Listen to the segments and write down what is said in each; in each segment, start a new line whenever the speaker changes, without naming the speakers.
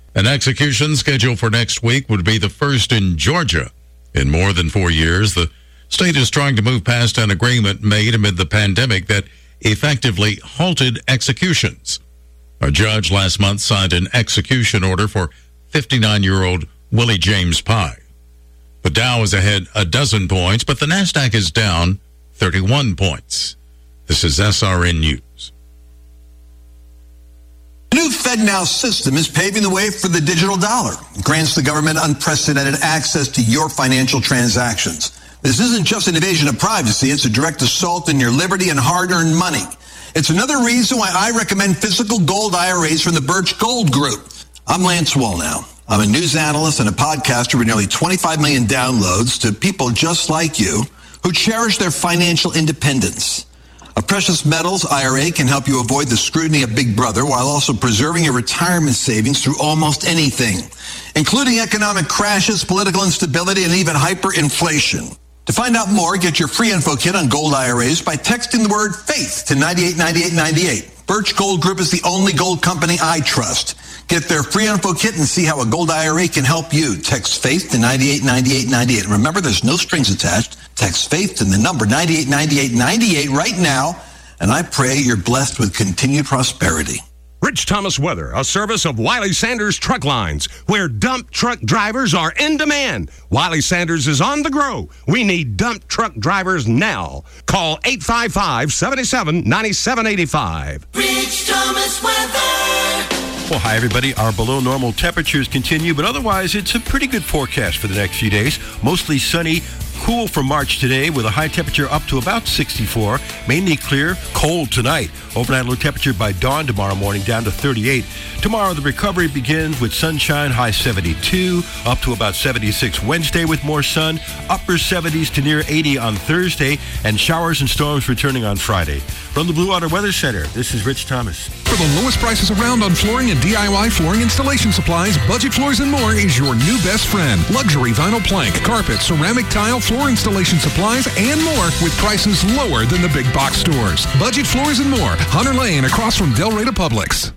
An execution scheduled for next week would be the first in Georgia in more than 4 years. The state is trying to move past an agreement made amid the pandemic that effectively halted executions. A judge last month signed an execution order for 59-year-old Willie James Pye. The Dow is ahead a dozen points, but the NASDAQ is down 31 points. This is SRN News.
The new FedNow system is paving the way for the digital dollar. It grants the government unprecedented access to your financial transactions. This isn't just an invasion of privacy. It's a direct assault on your liberty and hard-earned money. It's another reason why I recommend physical gold IRAs from the Birch Gold Group. I'm Lance Wallnau. I'm a news analyst and a podcaster with nearly 25 million downloads to people just like you who cherish their financial independence. A precious metals IRA can help you avoid the scrutiny of Big Brother while also preserving your retirement savings through almost anything, including economic crashes, political instability, and even hyperinflation. To find out more, get your free info kit on gold IRAs by texting the word FAITH to 989898. Birch Gold Group is the only gold company I trust. Get their free info kit and see how a gold IRA can help you. Text FAITH to 989898. Remember, there's no strings attached. Text FAITH to the number 989898 right now, and I pray you're blessed with continued prosperity.
Rich Thomas Weather, a service of Wiley Sanders Truck Lines, where dump truck drivers are in demand. Wiley Sanders is on the grow. We need dump truck drivers now. Call 855-77-9785.
Rich Thomas Weather.
Well, hi, everybody. Our below normal temperatures continue, but otherwise, it's a pretty good forecast for the next few days. Mostly sunny, cool for March today with a high temperature up to about 64. Mainly clear, cold tonight. Overnight low temperature by dawn tomorrow morning down to 38. Tomorrow, the recovery begins with sunshine, high 72, up to about 76 Wednesday with more sun, upper 70s to near 80 on Thursday, and showers and storms returning on Friday. From the Blue Water Weather Center, this is Rich Thomas.
For the lowest prices around on flooring and DIY flooring installation supplies, Budget Floors & More is your new best friend. Luxury vinyl plank, carpet, ceramic tile, floor installation supplies, and more with prices lower than the big box stores. Budget Floors & More, Hunter Lane across from Del Rey Publix.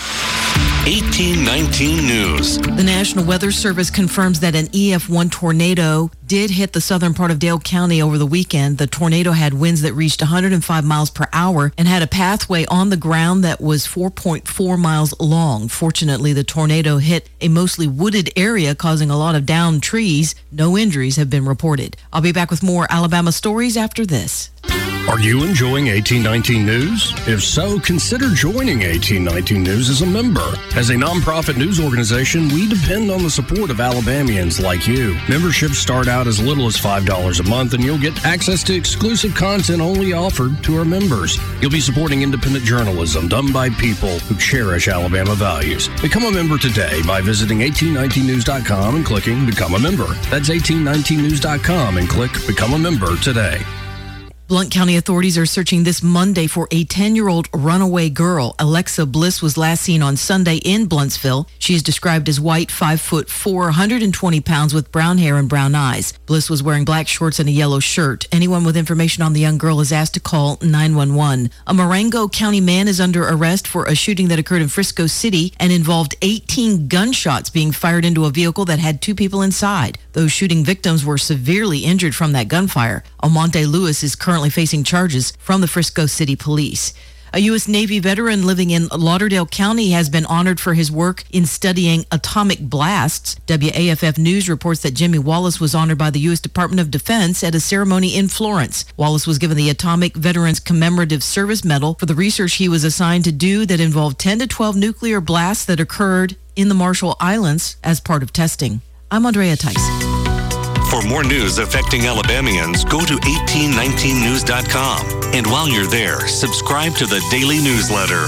1819 News.
The National Weather Service confirms that an EF1 tornado did hit the southern part of Dale County over the weekend. The tornado had winds that reached 105 miles per hour and had a pathway on the ground that was 4.4 miles long. Fortunately, the tornado hit a mostly wooded area, causing a lot of downed trees. No injuries have been reported. I'll be back with more Alabama stories after this.
Are you enjoying 1819 News? If so, consider joining 1819 News as a member. As a nonprofit news organization, we depend on the support of Alabamians like you. Memberships start out as little as $5 a month, and you'll get access to exclusive content only offered to our members. You'll be supporting independent journalism done by people who cherish Alabama values. Become a member today by visiting 1819news.com and clicking Become a Member. That's 1819news.com and click Become a Member today.
Blount County authorities are searching this Monday for a 10-year-old runaway girl. Alexa Bliss was last seen on Sunday in Blountsville. She is described as white, 5'4", 120 pounds with brown hair and brown eyes. Bliss was wearing black shorts and a yellow shirt. Anyone with information on the young girl is asked to call 911. A Marengo County man is under arrest for a shooting that occurred in Frisco City and involved 18 gunshots being fired into a vehicle that had 2 people inside. Those shooting victims were severely injured from that gunfire. Almonte Lewis is currently facing charges from the Frisco City Police. A U.S. Navy veteran living in Lauderdale County has been honored for his work in studying atomic blasts. WAFF News reports that Jimmy Wallace was honored by the U.S. Department of Defense at a ceremony in Florence. Wallace was given the Atomic Veterans Commemorative Service Medal for the research he was assigned to do that involved 10 to 12 nuclear blasts that occurred in the Marshall Islands as part of testing. I'm Andrea Tyson.
For more news affecting Alabamians, go to 1819news.com. And while you're there, subscribe to the daily newsletter.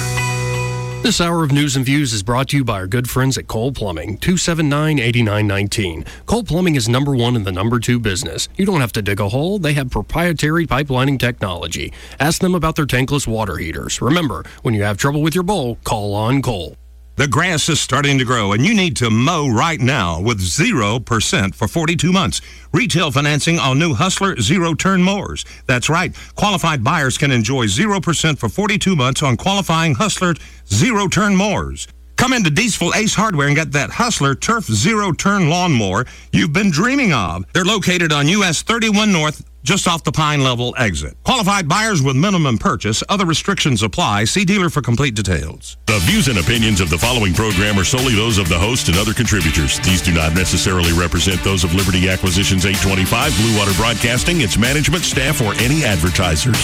This hour of News and Views is brought to you by our good friends at Cole Plumbing, 279-8919. Cole Plumbing is number 1 in the number 2 business. You don't have to dig a hole. They have proprietary pipelining technology. Ask them about their tankless water heaters. Remember, when you have trouble with your bowl, call on Cole.
The grass is starting to grow, and you need to mow right now with 0% for 42 months. Retail financing on new Hustler zero-turn mowers. That's right. Qualified buyers can enjoy 0% for 42 months on qualifying Hustler zero-turn mowers. Come into Diesel Ace Hardware and get that Hustler Turf zero-turn lawnmower you've been dreaming of. They're located on US 31 North, just off the Pine Level exit. Qualified buyers with minimum purchase. Other restrictions apply. See dealer for complete details.
The views and opinions of the following program are solely those of the host and other contributors. These do not necessarily represent those of Liberty Acquisitions 825, Blue Water Broadcasting, its management, staff, or any advertisers.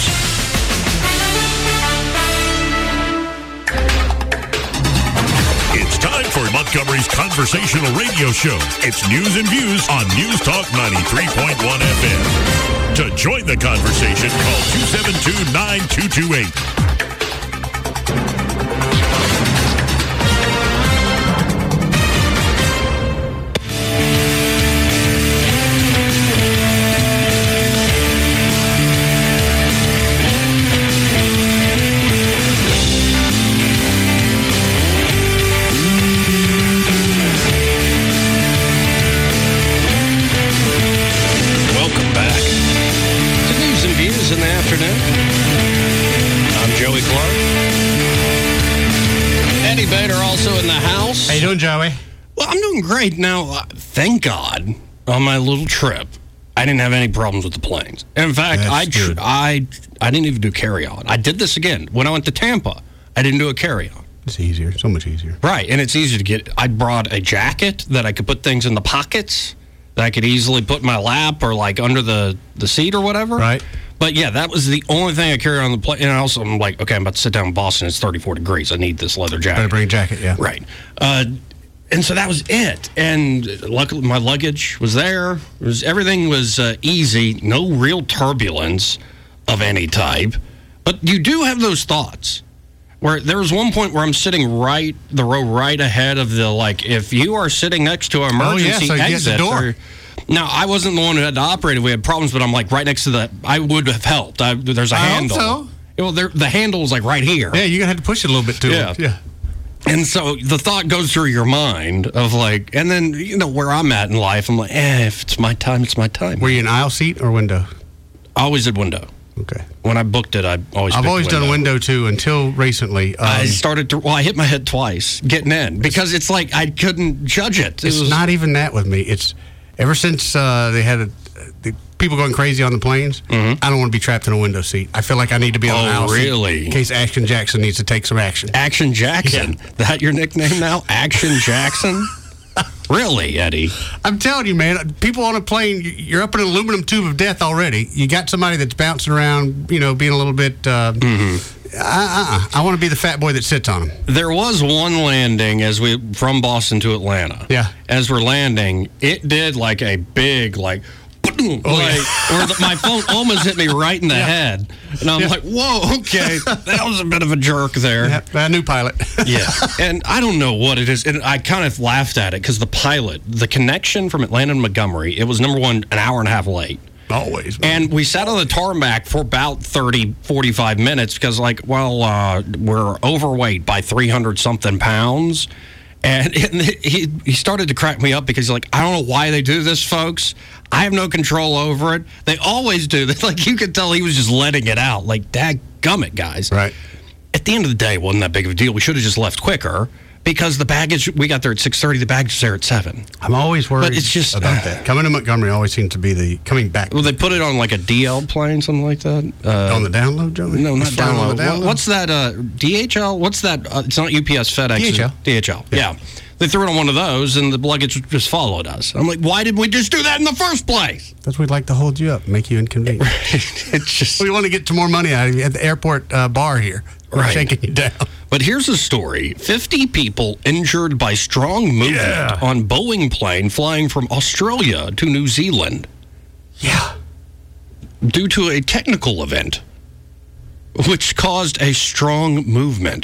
It's time for Montgomery's conversational radio show. It's News and Views on News Talk 93.1 FM. To join the conversation, call 272-9228.
In the afternoon. I'm Joey Clark. Eddie Bader also in the house.
How you doing, Joey?
Well, I'm doing great. Now, thank God, on my little trip, I didn't have any problems with the planes. In fact, I didn't even do carry-on. I did this again. When I went to Tampa, I didn't do a carry-on.
It's easier. So much easier.
Right, and it's easy to get. I brought a jacket that I could put things in the pockets that I could easily put in my lap or like under the seat or whatever.
Right.
But yeah, that was the only thing I carried on the plane. And also, I'm like, okay, I'm about to sit down in Boston. It's 34 degrees. I need this leather jacket.
Better bring a jacket, yeah.
Right. And so that was it. And luckily, my luggage was there. Everything was easy. No real turbulence of any type. But you do have those thoughts. Where there was one point where I'm sitting the row right ahead of the, like, if you are sitting next to an emergency exit.
The door.
Now, I wasn't the one who had to operate it. We had problems, but I'm like right next to the. I would have helped. There's a handle.
I hope so.
Well, the handle was like right here.
Yeah, you're going to have to push it a little bit too.
Yeah. And so the thought goes through your mind of like, and then, where I'm at in life, I'm like, if it's my time, it's my time.
Were you in aisle seat or window?
I always did window.
Okay.
When I booked it, I've always
done window too until recently.
I hit my head twice getting in because it's like I couldn't judge it.
It's not even that with me. It's ever since they had the people going crazy on the planes, I don't want to be trapped in a window seat. I feel like I need to be on an aisle seat in case Action Jackson needs to take some action.
Action Jackson? Yeah. That your nickname now? Action Jackson? Really, Eddie? I'm
telling you, man, people on a plane, you're up in an aluminum tube of death already. You got somebody that's bouncing around, being a little bit... I want to be the fat boy that sits on them.
There was one landing from Boston to Atlanta.
Yeah.
As we're landing, it did like a big, like... my phone almost hit me right in the head. And I'm like, whoa, okay. That was a bit of a jerk there.
Yeah, a new pilot.
Yeah. And I don't know what it is. And I kind of laughed at it because the connection from Atlanta to Montgomery, it was, number one, an hour and a half late.
Always. Man.
And we sat on the tarmac for about 30, 45 minutes because, we're overweight by 300-something pounds. And he started to crack me up because he's like, I don't know why they do this, folks. I have no control over it. They always do this. Like, you could tell he was just letting it out. Like, dadgummit, guys.
Right.
At the end of the day, it wasn't that big of a deal. We should have just left quicker because the baggage, we got there at 6:30. The baggage was there at 7.
I'm always worried
but it's just,
about that. Coming to Montgomery always seems to be the coming back.
Well, they put it on like a DL plane, something like that.
On the download, Joey?
No, not download. What's that? DHL? What's that? It's not UPS, FedEx. DHL. Yeah. They threw it on one of those, and the luggage just followed us. I'm like, why did we just do that in the first place?
That's we'd like to hold you up, make you inconvenient.
It's just
we want to get some more money out of you at the airport bar here. We're shaking you down.
But here's a story. 50 people injured by strong movement on Boeing plane flying from Australia to New Zealand.
Yeah.
Due to a technical event, which caused a strong movement.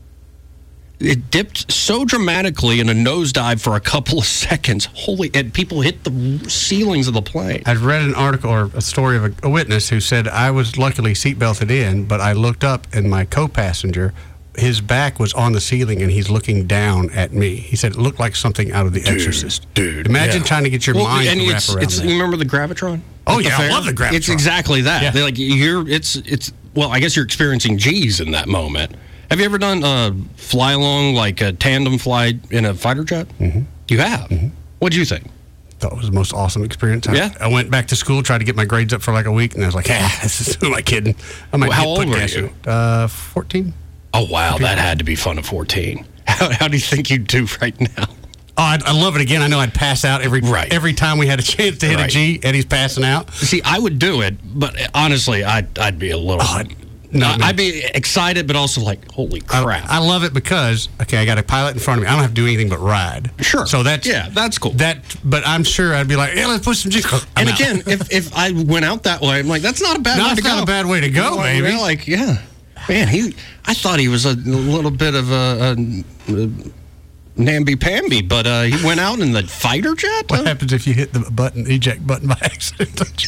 It dipped so dramatically in a nosedive for a couple of seconds. And people hit the ceilings of the plane.
I've read an article or a story of a witness who said, I was luckily seatbelted in, but I looked up and my co-passenger, his back was on the ceiling and he's looking down at me. He said it looked like something out of The Exorcist.
Dude.
Imagine trying to get your mind to wrap around that.
You remember the Gravitron?
Oh, yeah, I love the Gravitron.
It's exactly that. Yeah. I guess you're experiencing G's in that moment. Have you ever done fly along, like a tandem flight in a fighter jet?
Mm-hmm.
You have? Mm-hmm. What'd you think?
Thought it was the most awesome experience. I went back to school, tried to get my grades up for like a week, and I was like, who am I kidding?
How old were you?
14.
Oh, wow. That had to be fun at 14. How do you think you'd do right now?
Oh, I love it again. I know I'd pass out every time we had a chance to hit a G. Eddie's passing out.
See, I would do it, but honestly, I'd be a little... I'd be excited, but also like, holy crap.
I love it because, I got a pilot in front of me. I don't have to do anything but ride.
Sure.
So that's
cool.
But I'm sure I'd be like, let's put some G.
And again, if I went out that way, I'm like, that's not a bad way to go.
That's not a bad way to go, baby.
Like, man, I thought he was a little bit of a namby-pamby, but he went out in the fighter jet?
What happens if you hit the eject button by accident?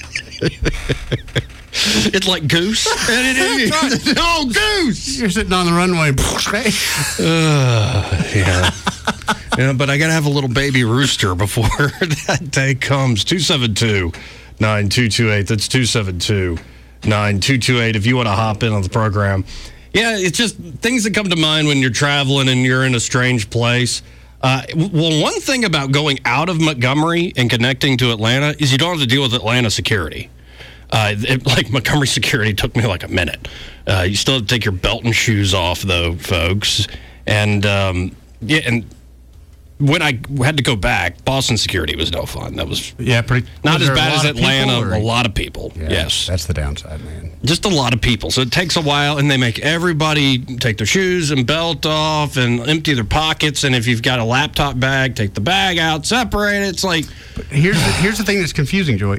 It's like Goose. Oh, Goose!
You're sitting on the runway.
Yeah, but I got to have a little baby rooster before that day comes. 272-9228. That's 272-9228 if you want to hop in on the program. Yeah, it's just things that come to mind when you're traveling and you're in a strange place. Well, one thing about going out of Montgomery and connecting to Atlanta is you don't have to deal with Atlanta security. Like Montgomery security took me like a minute. You still have to take your belt and shoes off, though, folks. And and when I had to go back, Boston security was no fun. That was not as bad as Atlanta. A lot of people. Yes,
that's the downside, man.
Just a lot of people. So it takes a while, and they make everybody take their shoes and belt off and empty their pockets. And if you've got a laptop bag, take the bag out, separate it. It's like
here's the thing that's confusing, Joy.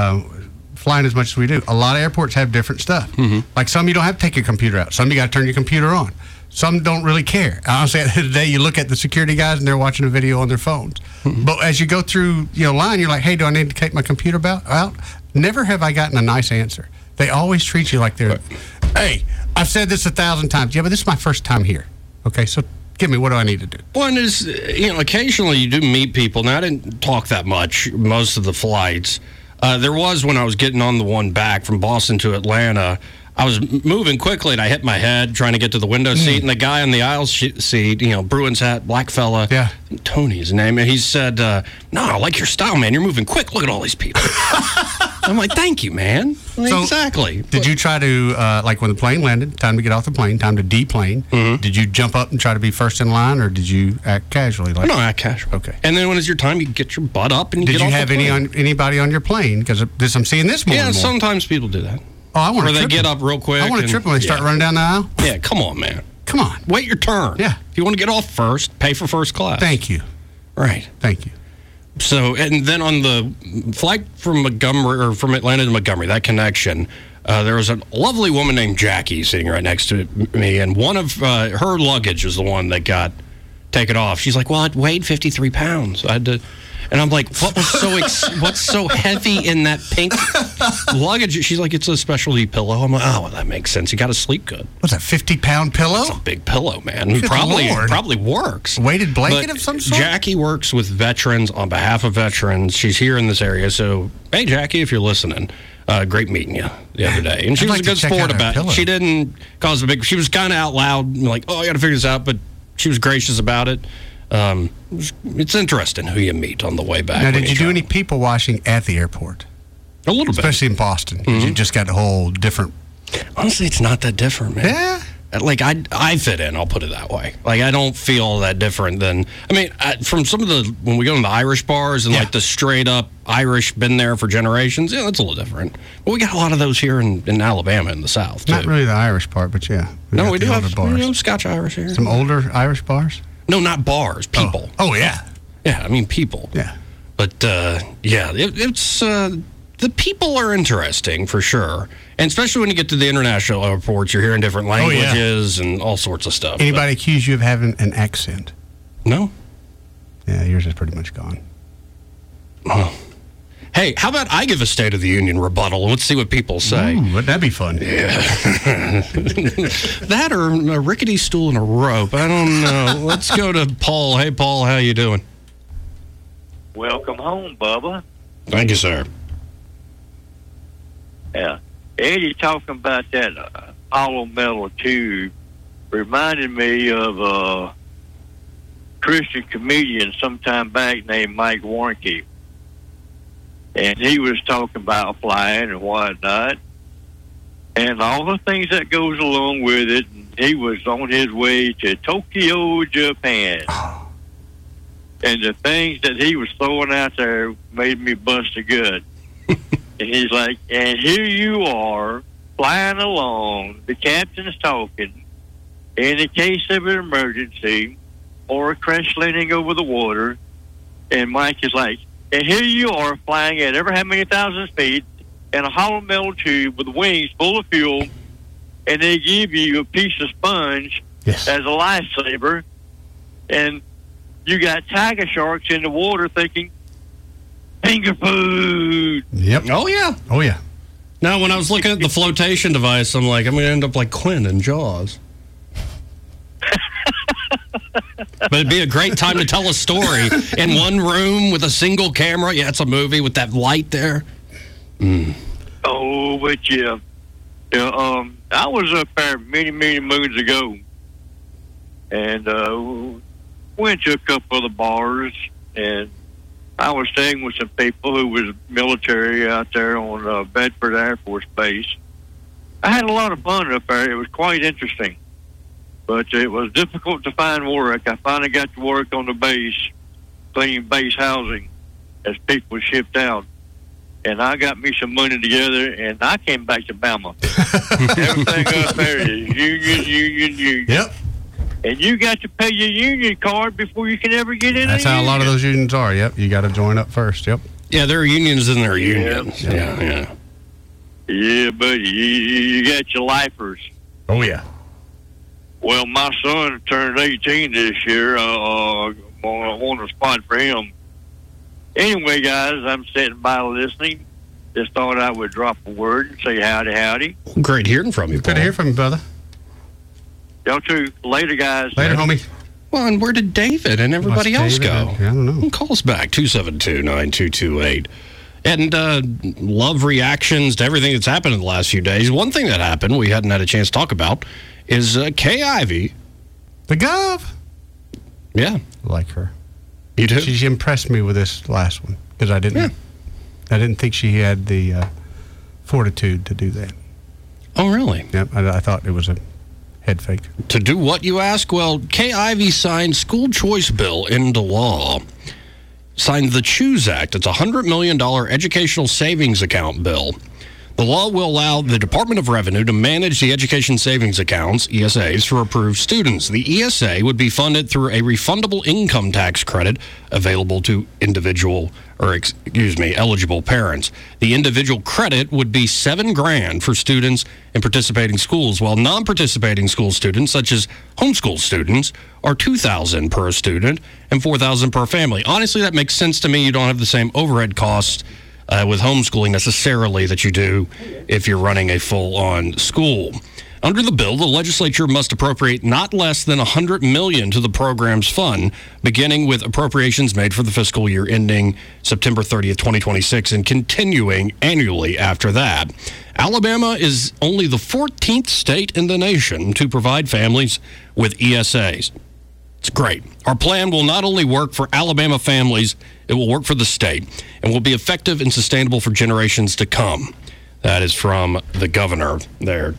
Flying as much as we do, a lot of airports have different stuff.
Mm-hmm.
Like some you don't have to take your computer out. Some you got to turn your computer on. Some don't really care. Honestly, at the end of the day, you look at the security guys and they're watching a video on their phones. Mm-hmm. But as you go through line, you're like, hey, do I need to take my computer out? Never have I gotten a nice answer. They always treat you like they're, hey, I've said this 1,000 times. Yeah, but this is my first time here. Okay, so give me, what do I need to do?
Well, and there's, occasionally you do meet people. Now, I didn't talk that much most of the flights. There was when I was getting on the one back from Boston to Atlanta. I was moving quickly, and I hit my head trying to get to the window seat, and the guy on the aisle seat, Bruins hat, black fella, Tony's name, and he said, no, I like your style, man. You're moving quick. Look at all these people. I'm like, thank you, man. So, exactly.
Did you try to, like when the plane landed, time to get off the plane, time to deplane, did you jump up and try to be first in line, or did you act casually?
No, act casual.
Okay.
And then when it's your time, you get your butt up and you get off the plane.
Did you have anybody on your plane? Because I'm seeing this more and more.
Sometimes people do that.
Oh, I want to trip.
Or they get up real quick.
I want to trip when they start running down the aisle.
Yeah, come on, man.
Come on.
Wait your turn.
Yeah.
If you want to get off first, pay for first class.
Thank you.
Right.
Thank you.
So, and then on the flight from Atlanta to Montgomery, that connection, there was a lovely woman named Jackie sitting right next to me, and one of her luggage was the one that got taken off. She's like, well, it weighed 53 pounds. I had to... And I'm like, what's so heavy in that pink luggage? She's like, it's a specialty pillow. I'm like, oh, well, that makes sense. You got to sleep good.
What's that, 50-pound pillow?
It's a big pillow, man. Probably works.
Weighted blanket of some sort?
Jackie works with veterans on behalf of veterans. She's here in this area. So, hey, Jackie, if you're listening, great meeting you the other day. And she was a good sport about it. She didn't cause a big... She was kind of out loud, like, oh, I got to figure this out. But she was gracious about it. It's interesting who you meet on the way back.
Now, did you do any people washing at the airport?
A little bit.
Especially in Boston. Mm-hmm. You just got a whole different...
Honestly, it's not that different, man.
Yeah?
Like, I fit in, I'll put it that way. Like, I don't feel that different than... I mean, from some of the... When we go to the Irish bars and, like, the straight-up Irish, been there for generations, that's a little different. But we got a lot of those here in Alabama in the South, too.
Not really the Irish part, but yeah.
We do have Scotch-Irish here.
Some older Irish bars?
No, not bars. People.
Oh, yeah.
Yeah, I mean people.
Yeah.
But, it's... the people are interesting, for sure. And especially when you get to the international airports, you're hearing different languages and all sorts of stuff.
Anybody accuse you of having an accent?
No.
Yeah, yours is pretty much gone.
Oh. Hey, how about I give a State of the Union rebuttal? Let's see what people say.
Ooh, wouldn't that be fun?
Yeah. That or a rickety stool and a rope. I don't know. Let's go to Paul. Hey, Paul, how you doing?
Welcome home, Bubba.
Thank you, sir.
Yeah. Eddie talking about that hollow metal tube reminded me of a Christian comedian sometime back named Mike Warnke. And he was talking about flying and whatnot, and all the things that goes along with it. He was on his way to Tokyo, Japan. And the things that he was throwing out there made me bust a gut. And he's like, and here you are, flying along, the captain's talking, in the case of an emergency, or a crash landing over the water, and Mike is like, and here you are flying at ever how many thousand feet in a hollow metal tube with wings full of fuel, and they give you a piece of sponge as a lifesaver, and you got tiger sharks in the water thinking, finger food.
Yep.
Oh, yeah.
Oh, yeah.
Now, when I was looking at the flotation device, I'm like, I'm going to end up like Quinn in Jaws. But it'd be a great time to tell a story in one room with a single camera. Yeah, it's a movie with that light there.
Oh, but yeah. I was up there many, many moons ago, and went to a couple of the bars, and I was staying with some people who was military out there on Bedford Air Force Base. I had a lot of fun up there. It was quite interesting. But it was difficult to find work. I finally got to work on the base, cleaning base housing as people shipped out. And I got me some money together, and I came back to Bama. Everything up there is union.
Yep.
And you got to pay your union card before you can ever get in.
That's how a lot of those unions are. Yep. You got to join up first. Yep.
Yeah, there are unions in their unions.
Yeah.
Yeah, buddy. You got your lifers.
Oh, yeah.
Well, my son turned 18 this year. I want a spot for him. Anyway, guys, I'm sitting by listening. Just thought I would drop a word and say howdy.
Great hearing from you, Paul.
Good to hear from you, brother.
Y'all too. Later, guys.
Later, homie.
Well, and where did David and everybody else go?
I don't know.
Call us back, 272-9228. And love reactions to everything that's happened in the last few days. One thing that happened we hadn't had a chance to talk about is Kay Ivey.
The Gov.
Yeah.
I like her.
You do?
She impressed me with this last one because I didn't think she had the fortitude to do that.
Oh, really?
Yep. I thought it was a head fake.
To do what, you ask? Well, Kay Ivey signed school choice bill into law. Signed the CHOOSE Act. It's a $100 million educational savings account bill. The law will allow the Department of Revenue to manage the education savings accounts, ESAs, for approved students. The ESA would be funded through a refundable income tax credit available to eligible parents. The individual credit would be $7,000 for students in participating schools, while non-participating school students, such as homeschool students, are $2,000 per student and $4,000 per family. Honestly, that makes sense to me. You don't have the same overhead costs with homeschooling necessarily that you do if you're running a full-on school. Under the bill, the legislature must appropriate not less than $100 million to the program's fund, beginning with appropriations made for the fiscal year ending September 30th, 2026, and continuing annually after that. Alabama is only the 14th state in the nation to provide families with ESAs. It's great. Our plan will not only work for Alabama families, it will work for the state and will be effective and sustainable for generations to come. That is from the governor there.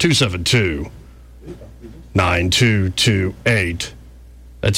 272-9228. That's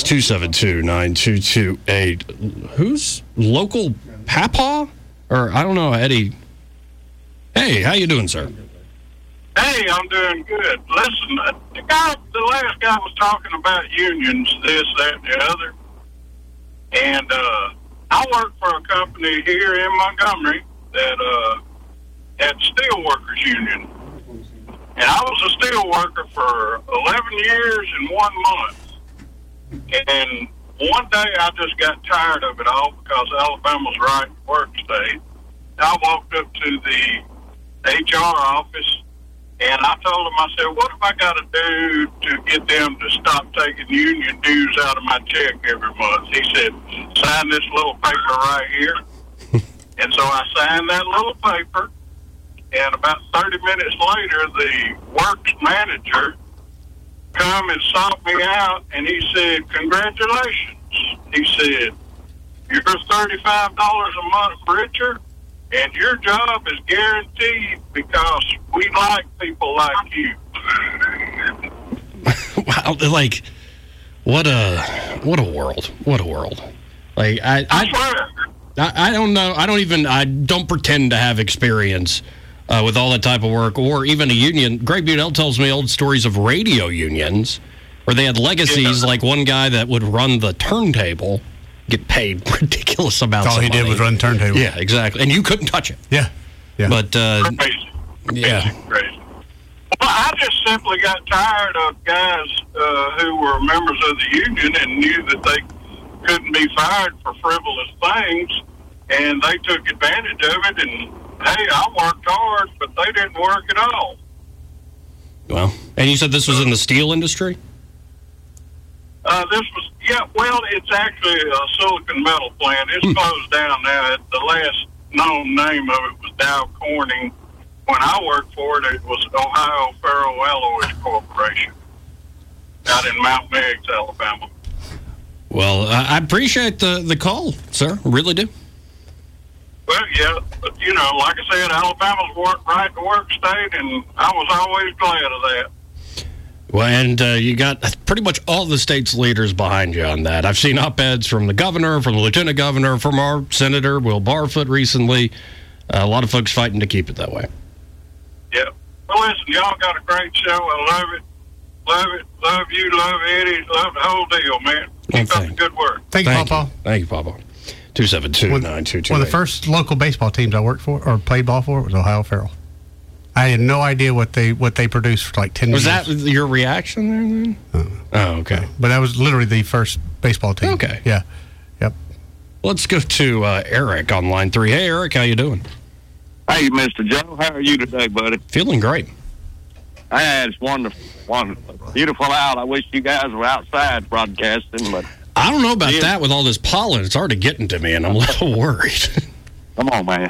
272-9228. Who's local papa? Or I don't know, Eddie. Hey, how you doing, sir?
Hey, I'm doing good. Listen, the last guy was talking about unions, this, that, and the other. And I work for a company here in Montgomery that had steel workers union. And I was a steel worker for 11 years and 1 month. And one day I just got tired of it all because Alabama's right to work state. I walked up to the HR office and I told him, I said, what have I got to do to get them to stop taking union dues out of my check every month? He said, sign this little paper right here. And so I signed that little paper. And about 30 minutes later, the works manager come and sought me out, and he said, "Congratulations." He said, "You're $35 a month richer, and your job is guaranteed because we like people like you."
Wow, like what a world. What a world. Like I don't know. I don't pretend to have experience with all that type of work or even a union. Greg Budell tells me old stories of radio unions where they had legacies, like one guy that would run the turntable get paid ridiculous amounts of money.
All he did was run turntable.
Yeah, exactly. And you couldn't touch it.
Yeah.
But,
Crazy.
Yeah.
Crazy. Well, I just simply got tired of guys who were members of the union and knew that they couldn't be fired for frivolous things, and they took advantage of it, and, hey, I worked hard, but they didn't work at all.
Well, and you said this was in the steel industry?
It's actually a silicon metal plant. It's closed down now. The last known name of it was Dow Corning. When I worked for it, it was Ohio Ferroalloys Corporation out in Mount Meigs, Alabama.
Well, I appreciate the call, sir. I really do.
Well, yeah, but, like I said, Alabama's right to work state, and I was always glad of that.
Well, and you got pretty much all the state's leaders behind you on that. I've seen op-eds from the governor, from the lieutenant governor, from our senator, Will Barfoot, recently. A lot of folks fighting to keep it that way.
Yeah. Well, listen, y'all got a great show. I love it. Love it. Love you. Love Eddie. Love the whole deal, man. Keep up the good work.
Thank you, Papa.
Thank you, Papa. 272-9228.
One of the first local baseball teams I worked for or played ball for was Ohio Ferrell. I had no idea what they produced for like 10 years.
Was that your reaction there then? Oh, okay.
But that was literally the first baseball team.
Okay.
Yeah. Yep.
Let's go to Eric on line 3. Hey, Eric, how you doing?
Hey, Mr. Joe. How are you today, buddy?
Feeling great.
It's wonderful. Wonderful. Beautiful out. I wish you guys were outside broadcasting, but
I don't know about that with all this pollen. It's already getting to me, and I'm a little worried.
Come on, man.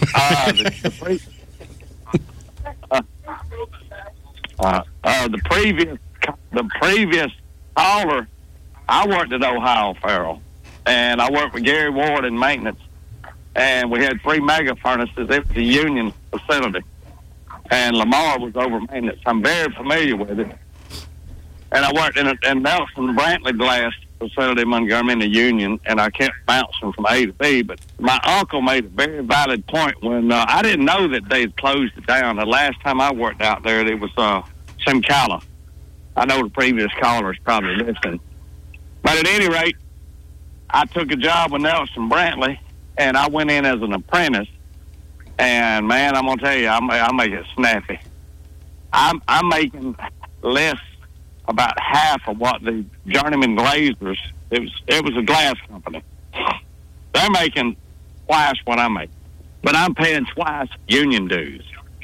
The previous caller, I worked at Ohio Ferrell, and I worked with Gary Ward in maintenance, and we had 3 mega furnaces. It was a union facility, and Lamar was over maintenance. I'm very familiar with it, and I worked in Nelson Brantley Glass facility in Montgomery in the union, and I kept bouncing from A to B. But my uncle made a very valid point when I didn't know that they had closed it down. The last time I worked out there, it was Simcala. I know the previous caller is probably listening. But at any rate, I took a job with Nelson Brantley, and I went in as an apprentice. And, man, I'm going to tell you, I make it snappy. I'm making less, about half of what the Journeyman Glazers, it was a glass company. They're making twice what I make. But I'm paying twice union dues.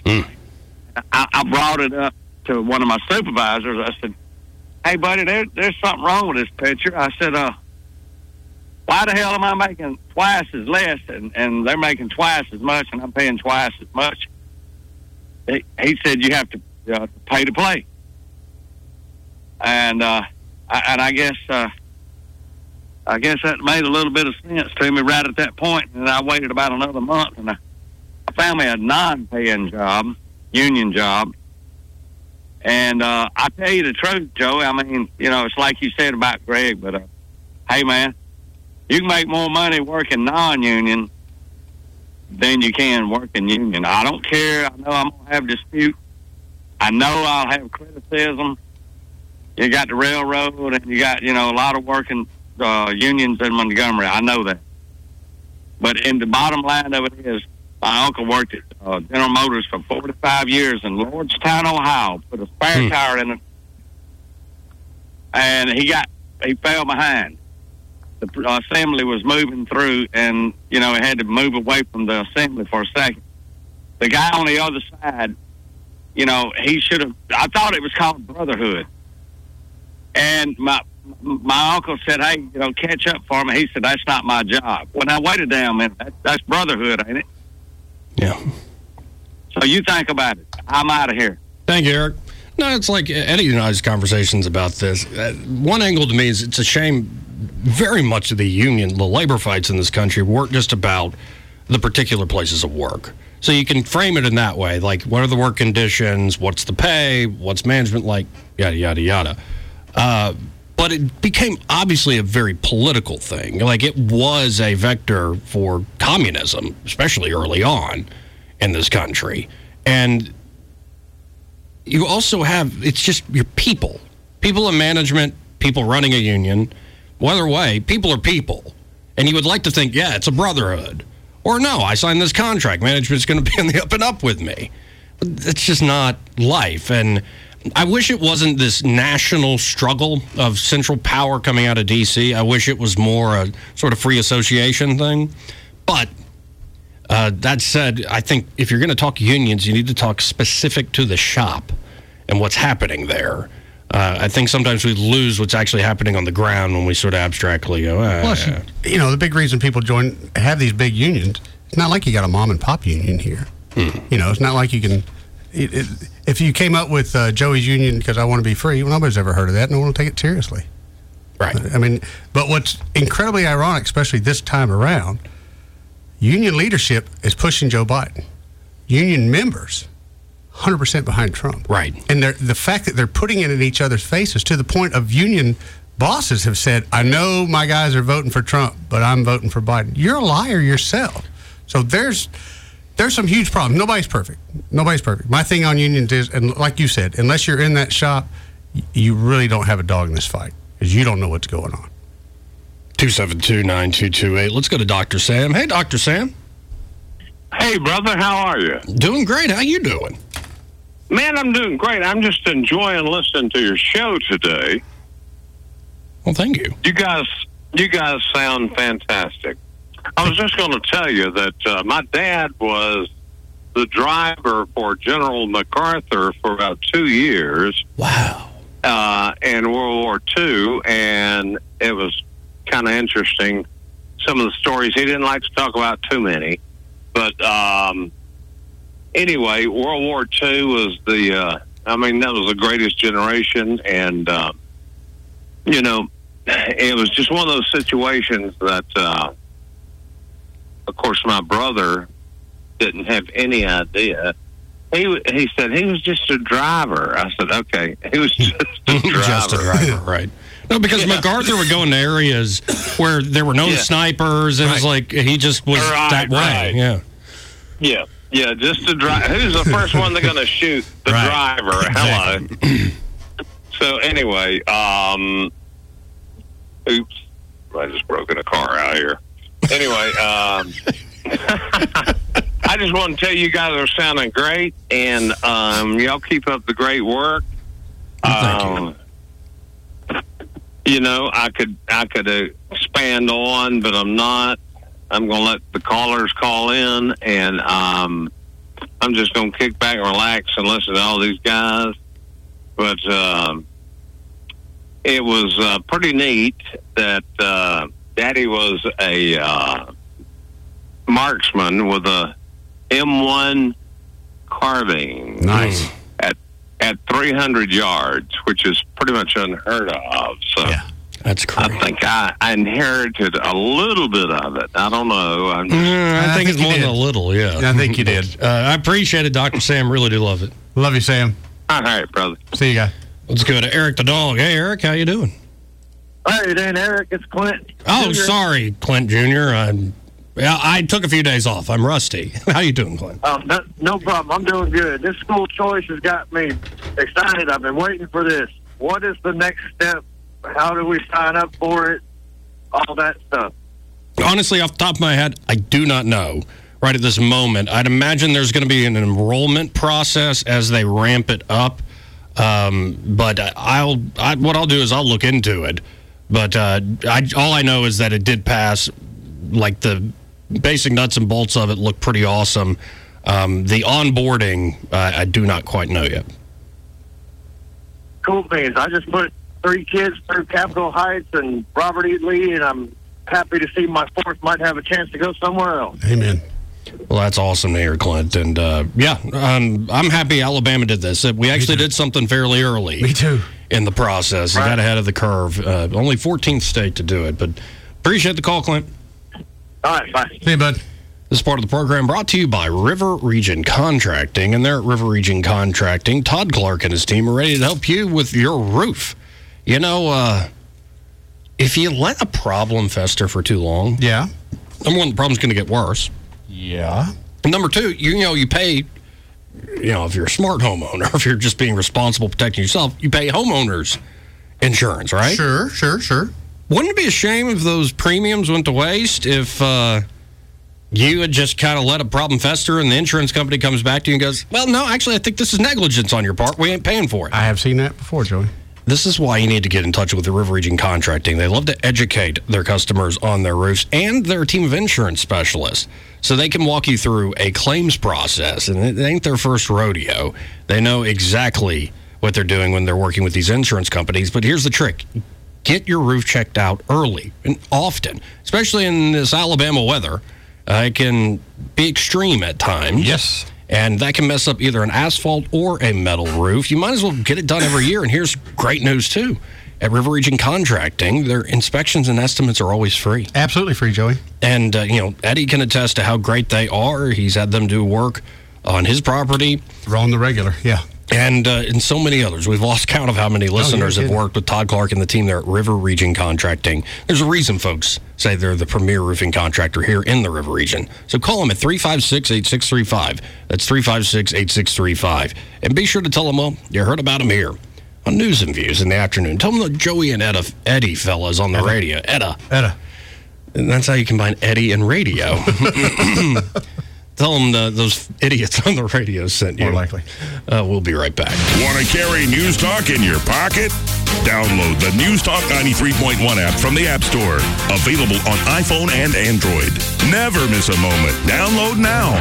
I brought it up to one of my supervisors. I said, "Hey, buddy, there's something wrong with this picture." I said, why the hell am I making twice as less and they're making twice as much and I'm paying twice as much? He said, "You have to pay to play." And I guess that made a little bit of sense to me right at that point. And I waited about another month, and I found me a non-paying job, union job. And I tell you the truth, Joe, I mean, it's like you said about Greg, but hey, man, you can make more money working non-union than you can working union. I don't care. I know I'm going to have dispute. I know I'll have criticism. You got the railroad, and you got, a lot of working unions in Montgomery. I know that. But in the bottom line of it is, my uncle worked at General Motors for 45 years in Lordstown, Ohio, put a spare tire in it, and he fell behind. The assembly was moving through, and, he had to move away from the assembly for a second. The guy on the other side, he should have, I thought it was called Brotherhood. And my uncle said, "Hey, catch up for me." He said, "That's not my job." Well, now, wait a damn minute. That's Brotherhood, ain't it?
Yeah.
So you think about it. I'm out of here.
Thank you, Eric. No, it's like Eddie and I's conversations about this. One angle to me is it's a shame very much of the labor fights in this country weren't just about the particular places of work. So you can frame it in that way, like what are the work conditions, what's the pay, what's management like, yada, yada, yada. But it became obviously a very political thing. Like it was a vector for communism, especially early on in this country. And you also have, it's just your people in management, people running a union. Either way, people are people. And you would like to think, yeah, it's a brotherhood. Or no, I signed this contract. Management's going to be in the up and up with me. But it's just not life. And I wish it wasn't this national struggle of central power coming out of D.C. I wish it was more a sort of free association thing. But that said, I think if you're going to talk unions, you need to talk specific to the shop and what's happening there. I think sometimes we lose what's actually happening on the ground when we sort of abstractly go,
Plus, the big reason people have these big unions, it's not like you got a mom and pop union here. It's not like you can, if you came up with Joey's union because I want to be free, well, nobody's ever heard of that. No one will take it seriously.
Right.
I mean, but what's incredibly ironic, especially this time around, union leadership is pushing Joe Biden. Union members 100% behind Trump.
Right.
And the fact that they're putting it in each other's faces to the point of union bosses have said, I know my guys are voting for Trump, but I'm voting for Biden. You're a liar yourself. So there's some huge problems. Nobody's perfect. My thing on unions is, and like you said, unless you're in that shop, you really don't have a dog in this fight because you don't know what's going on.
272-9228. Let's go to Dr. Sam. Hey, Dr. Sam.
Hey, brother, how are you?
Doing great. How you doing?
Man, I'm doing great. I'm just enjoying listening to your show today.
Well, thank you.
You guys sound fantastic. I was just going to tell you that my dad was the driver for General MacArthur for about 2 years.
Wow.
In World War II, and it was kind of interesting. Some of the stories he didn't like to talk about too many. But anyway, World War II was that was the greatest generation. And, it was just one of those situations that, of course, my brother didn't have any idea. He said he was just a driver. I said, okay, he was just a driver.
Just a driver, right. No, because MacArthur would go into areas where there were no snipers. It was like he just was that way.
Right. Yeah, just a driver. Who's the first one they're going to shoot? The driver.
Exactly.
Hello. So anyway, oops, I just broke in a car out here. Anyway, I just want to tell you guys are sounding great, and y'all keep up the great work.
Thank you.
I could expand on, but I'm not. I'm going to let the callers call in, and I'm just going to kick back and relax and listen to all these guys. But it was pretty neat that Daddy was a marksman with a M1 carbine.
Nice.
At 300 yards, which is pretty much unheard of. So
yeah, that's crazy.
I think I inherited a little bit of it. I don't know.
I think it's more than a little, yeah.
I think you did.
I appreciate it, Dr. Sam. Really do love it.
Love you, Sam.
All right, brother.
See you guys.
Let's go to Eric the dog. Hey, Eric, how you doing?
Hey, Dan, Eric, it's Clint.
Oh,
Jr.
sorry, Clint Jr. I took a few days off. I'm rusty. How you doing, Clint?
No problem. I'm doing good. This school choice has got me excited. I've been waiting for this. What is the next step? How do we sign up for it? All that stuff.
Honestly, off the top of my head, I do not know right at this moment. I'd imagine there's going to be an enrollment process as they ramp it up. But what I'll do is I'll look into it. But all I know is that it did pass. Like the basic nuts and bolts of it look pretty awesome. The onboarding, I do not quite know yet.
Cool beans. I just put 3 kids through Capitol Heights and Robert E. Lee, and I'm happy to see my 4th might have a chance to go somewhere else.
Amen.
Well, that's awesome to hear, Clint. And, I'm happy Alabama did this. We actually did something fairly early.
Me too.
In the process.
Right.
Got ahead of the curve. Only 14th state to do it. But appreciate the call, Clint.
All right, bye.
See you, bud.
This is part of the program brought to you by River Region Contracting. And they're at River Region Contracting. Todd Clark and his team are ready to help you with your roof. You know, if you let a problem fester for too long,
yeah,
number one, the problem's going to get worse.
Yeah.
And number two, you pay, if you're a smart homeowner, if you're just being responsible, protecting yourself, you pay homeowners insurance, right?
Sure.
Wouldn't it be a shame if those premiums went to waste if you had just kind of let a problem fester and the insurance company comes back to you and goes, well, no, actually, I think this is negligence on your part. We ain't paying for it.
I have seen that before, Joey.
This is why you need to get in touch with the River Region Contracting. They love to educate their customers on their roofs, and they're a team of insurance specialists. So they can walk you through a claims process, and it ain't their first rodeo. They know exactly what they're doing when they're working with these insurance companies. But here's the trick. Get your roof checked out early and often, especially in this Alabama weather. It can be extreme at times.
Yes.
And that can mess up either an asphalt or a metal roof. You might as well get it done every year. And here's great news, too. At River Region Contracting, their inspections and estimates are always free.
Absolutely free, Joey.
And, Eddie can attest to how great they are. He's had them do work on his property.
They're on the regular, yeah.
And so many others. We've lost count of how many listeners have worked with Todd Clark and the team there at River Region Contracting. There's a reason folks say they're the premier roofing contractor here in the River Region. So call them at 356-8635. That's 356-8635. And be sure to tell them, well, you heard about them here on News and Views in the afternoon. Tell them the Joey and Eddie fellas on the radio. Edda. And that's how you combine Eddie and radio. Tell them those idiots on the radio sent you.
More likely.
We'll be right back.
Want to carry News Talk in your pocket? Download the News Talk 93.1 app from the App Store. Available on iPhone and Android. Never miss a moment. Download now.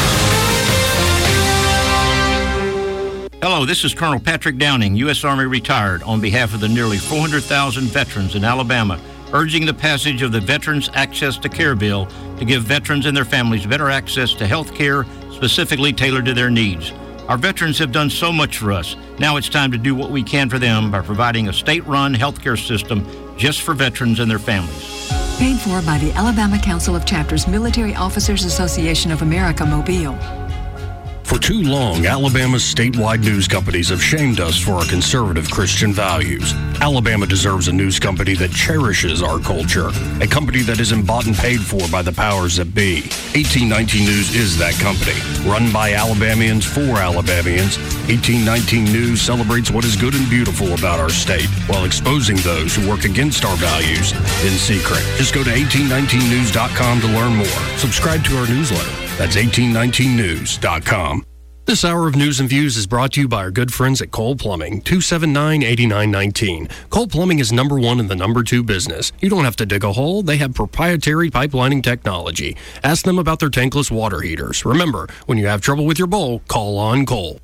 Hello, this is Colonel Patrick Downing, U.S. Army retired, on behalf of the nearly 400,000 veterans in Alabama, urging the passage of the Veterans Access to Care Bill to give veterans and their families better access to health care specifically tailored to their needs. Our veterans have done so much for us. Now it's time to do what we can for them by providing a state-run health care system just for veterans and their families.
Paid for by the Alabama Council of Chapters Military Officers Association of America, Mobile.
For too long, Alabama's statewide news companies have shamed us for our conservative Christian values. Alabama deserves a news company that cherishes our culture, a company that isn't bought and paid for by the powers that be. 1819 News is that company. Run by Alabamians for Alabamians, 1819 News celebrates what is good and beautiful about our state while exposing those who work against our values in secret. Just go to 1819news.com to learn more. Subscribe to our newsletter. That's 1819news.com. This hour of News and Views is brought to you by our good friends at Cole Plumbing, 279-8919. Cole Plumbing is number one in the number two business. You don't have to dig a hole. They have proprietary pipelining technology. Ask them about their tankless water heaters. Remember, when you have trouble with your bowl, call on Cole.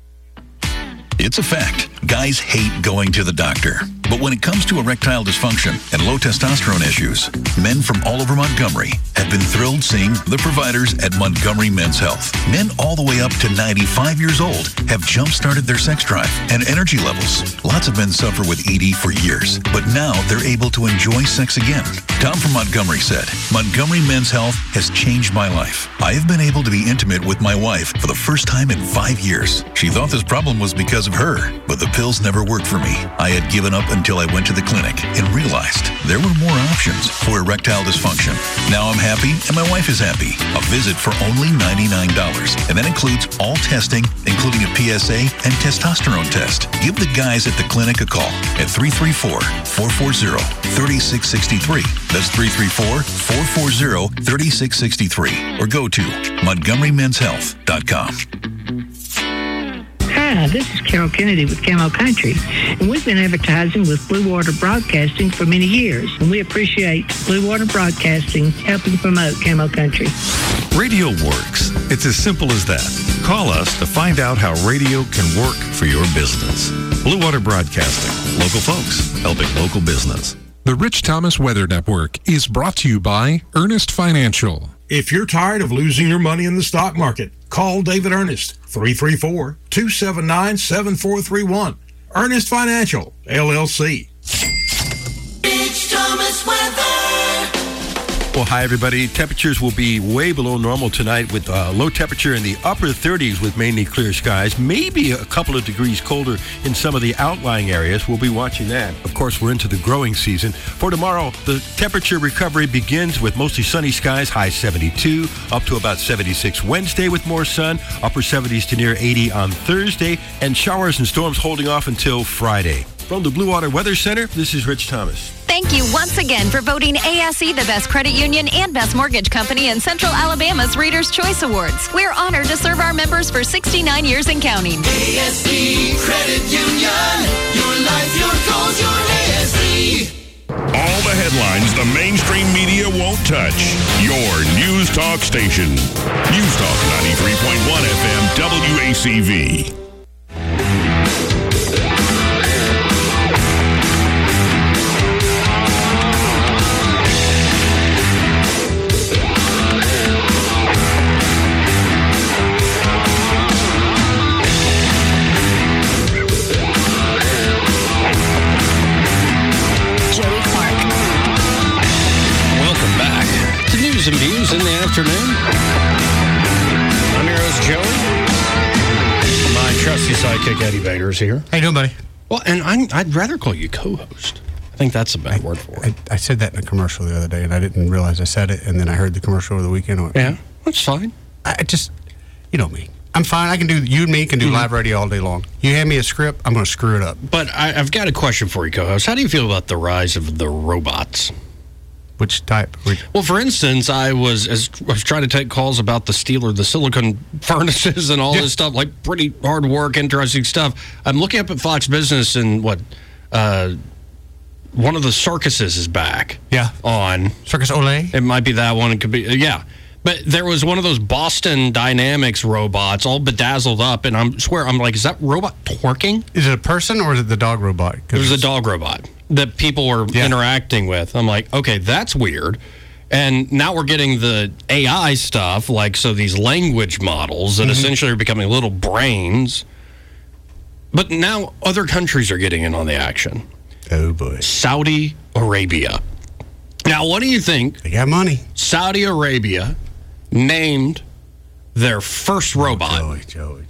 It's a fact. Guys hate going to the doctor. But when it comes to erectile dysfunction and low testosterone issues, men from all over Montgomery have been thrilled seeing the providers at Montgomery Men's Health. Men all the way up to 95 years old have jump-started their sex drive and energy levels. Lots of men suffer with ED for years, but now they're able to enjoy sex again. Tom from Montgomery said, Montgomery Men's Health has changed my life. I have been able to be intimate with my wife for the first time in 5 years. She thought this problem was because of her, but the pills never worked for me. I had given up until I went to the clinic and realized there were more options for erectile dysfunction. Now I'm happy and my wife is happy. A visit for only $99. And that includes all testing, including a PSA and testosterone test. Give the guys at the clinic a call at 334-440-3663. That's 334-440-3663. Or go to MontgomeryMen'sHealth.com.
Hi, this is Carol Kennedy with Camo Country, and we've been advertising with Blue Water Broadcasting for many years, and we appreciate Blue Water Broadcasting helping promote Camo Country.
Radio works. It's as simple as that. Call us to find out how radio can work for your business. Blue Water Broadcasting. Local folks helping local business.
The Rich Thomas Weather Network is brought to you by Ernest Financial.
If you're tired of losing your money in the stock market, call David Ernest, 334-279-7431. Ernest Financial, LLC.
Rich Thomas weather.
Well, hi, everybody. Temperatures will be way below normal tonight with low temperature in the upper 30s with mainly clear skies. Maybe a couple of degrees colder in some of the outlying areas. We'll be watching that. Of course, we're into the growing season. For tomorrow, the temperature recovery begins with mostly sunny skies, high 72, up to about 76 Wednesday with more sun, upper 70s to near 80 on Thursday, and showers and storms holding off until Friday. From the Blue Water Weather Center, this is Rich Thomas.
Thank you once again for voting ASE the best credit union and best mortgage company in Central Alabama's Reader's Choice Awards. We're honored to serve our members for 69 years and counting.
ASE Credit Union. Your life, your goals, your ASE.
All the headlines the mainstream media won't touch. Your News Talk station. News Talk 93.1 FM WACV.
And views in the afternoon. I'm your host, Joey. My trusty sidekick, Eddie Bader, is here.
How you doing, buddy?
Well, and I'd rather call you co-host. I think that's a bad word for it.
I said that in a commercial the other day, and I didn't realize I said it, and then I heard the commercial over the weekend. And went,
yeah, that's fine.
I just, you know me. I'm fine. I can do, you and me can do live radio all day long. You hand me a script, I'm going to screw it up.
But I've got a question for you, co-host. How do you feel about the rise of the robots?
Which type?
Well, for instance, I was trying to take calls about the silicon furnaces and all this stuff, like pretty hard work, interesting stuff. I'm looking up at Fox Business and one of the circuses is back.
Yeah.
On.
Circus Olay?
It might be that one. It could be, yeah. But there was one of those Boston Dynamics robots all bedazzled up, and I'm like, is that robot twerking?
Is it a person or is it the dog robot?
It was a dog robot that people were interacting with. I'm like, okay, that's weird. And now we're getting the AI stuff, like, so these language models that essentially are becoming little brains. But now other countries are getting in on the action.
Oh, boy.
Saudi Arabia. Now, what do you think?
They got money.
Saudi Arabia named their first robot.
Joey.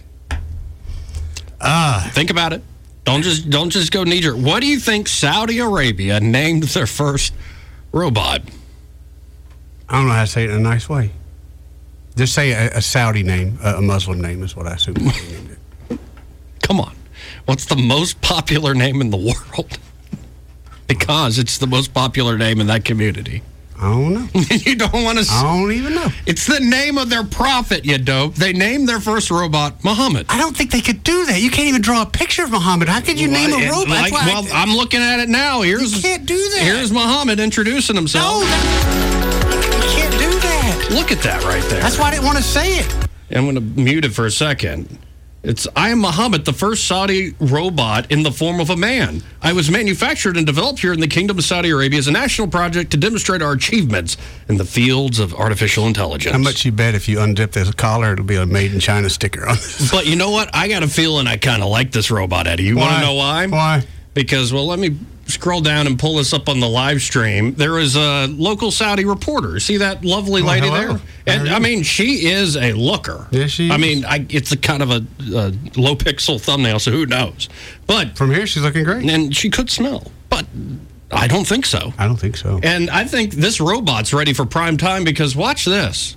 Think about it. Don't just go knee-jerk. What do you think Saudi Arabia named their first robot?
I don't know how to say it in a nice way. Just say a Saudi name, a Muslim name is what I assume they named it.
Come on. What's the most popular name in the world? Because it's the most popular name in that community.
I don't know.
You don't want to...
I don't even know.
It's the name of their prophet, you dope. They named their first robot Muhammad.
I don't think they could do that. You can't even draw a picture of Muhammad. How could you name a robot?
I'm looking at it now. You
can't do that.
Here's Muhammad introducing himself.
No, you can't do that.
Look at that right there.
That's why I didn't want to say it.
I'm going to mute it for a second. I am Muhammad, the first Saudi robot in the form of a man. I was manufactured and developed here in the Kingdom of Saudi Arabia as a national project to demonstrate our achievements in the fields of artificial intelligence.
How much you bet if you undip this collar, it'll be a Made in China sticker on this?
But you know what? I got a feeling I kind of like this robot, Eddie. You want to know why?
Why?
Because, well, let me scroll down and pull this up on the live stream. There is a local Saudi reporter. See that lovely lady there? And I mean, she is a looker.
Yes, she is.
I mean, it's a kind of a low pixel thumbnail, so who knows? But
from here, she's looking great.
And she could smell. But I don't think so.
I don't think so.
And I think this robot's ready for prime time because watch this.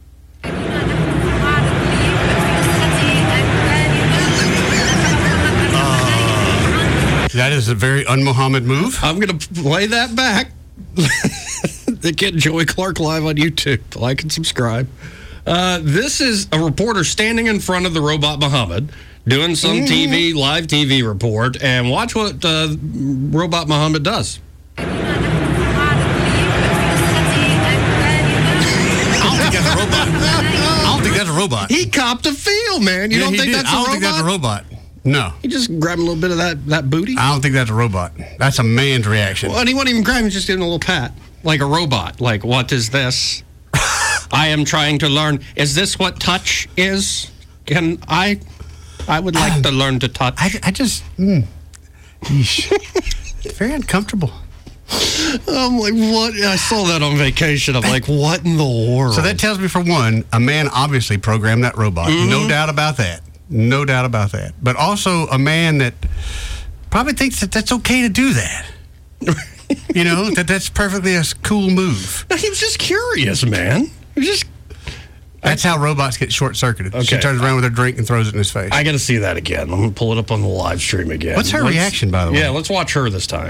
That is a very un-Muhammad move.
I'm going to play that back. Get Joey Clark live on YouTube. Like and subscribe. This is a reporter standing in front of the robot Muhammad doing some live TV report. And watch what robot Muhammad does.
I don't think that's a robot. I don't think that's a robot.
He copped a feel, man. You don't think that's a robot?
I don't think that's a robot. No.
He just grabbed a little bit of that booty?
I don't think that's a robot. That's a man's reaction.
Well, and he wasn't even grabbing, just giving a little pat. Like a robot. Like, what is this? I am trying to learn. Is this what touch is? Can I would like to learn to touch.
I just, it's very uncomfortable.
I'm like, what? I saw that on vacation. I'm like, what in the world?
So that tells me, for one, a man obviously programmed that robot.
Mm-hmm.
No doubt about that. No doubt about that. But also a man that probably thinks that that's okay to do that. You know, that's perfectly a cool move.
He was just curious, man.
That's how robots get short-circuited.
Okay.
She turns around with her drink and throws it in his face.
I got to see that again. I'm going to pull it up on the live stream again.
What's her reaction, by the way?
Yeah, let's watch her this time.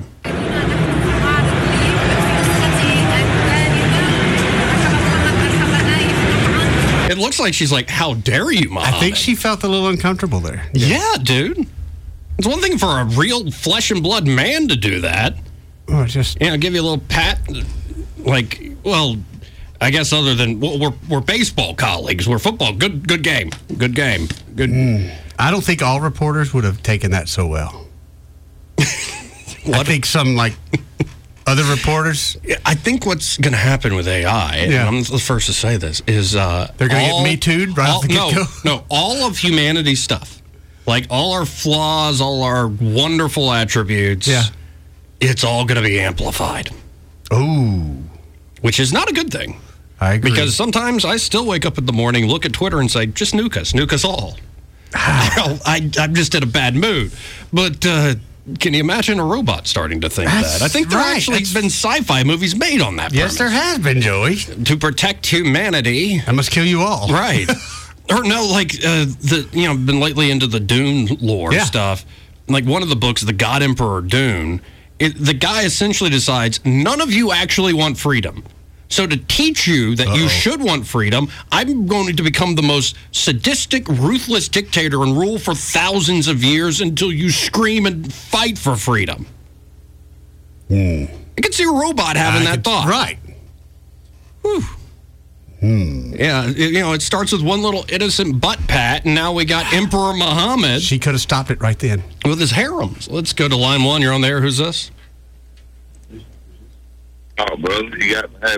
It looks like she's like, how dare you, Mom?
I think she felt a little uncomfortable there.
Yeah, dude. It's one thing for a real flesh and blood man to do that.
Oh, just
give you a little pat. Like, well, I guess other than we're baseball colleagues, we're football. Good game. Good.
I don't think all reporters would have taken that so well. I think some other reporters.
I think what's going to happen with AI, and I'm the first to say this, is
they're going to get Me Too'd right off the get-go?
No, all of humanity's stuff, like all our flaws, all our wonderful attributes, it's all going to be amplified.
Ooh.
Which is not a good thing.
I agree.
Because sometimes I still wake up in the morning, look at Twitter and say, just nuke us all. I'm just in a bad mood. But can you imagine a robot starting to think that? I think there actually been sci-fi movies made on that
Yes,
premise.
there has been, Joey.
To protect humanity.
I must kill you all.
Right. Or no, been lately into the Dune lore stuff. Like one of the books, The God Emperor Dune, the guy essentially decides none of you actually want freedom. So to teach you that you should want freedom, I'm going to become the most sadistic, ruthless dictator and rule for thousands of years until you scream and fight for freedom. I can see a robot having that thought.
Right.
Whew. Yeah, it starts with one little innocent butt pat, and now we got Emperor Muhammad.
She could have stopped it right then.
With his harems. Let's go to line one. You're on the air. Who's this?
Oh, brother, you got me.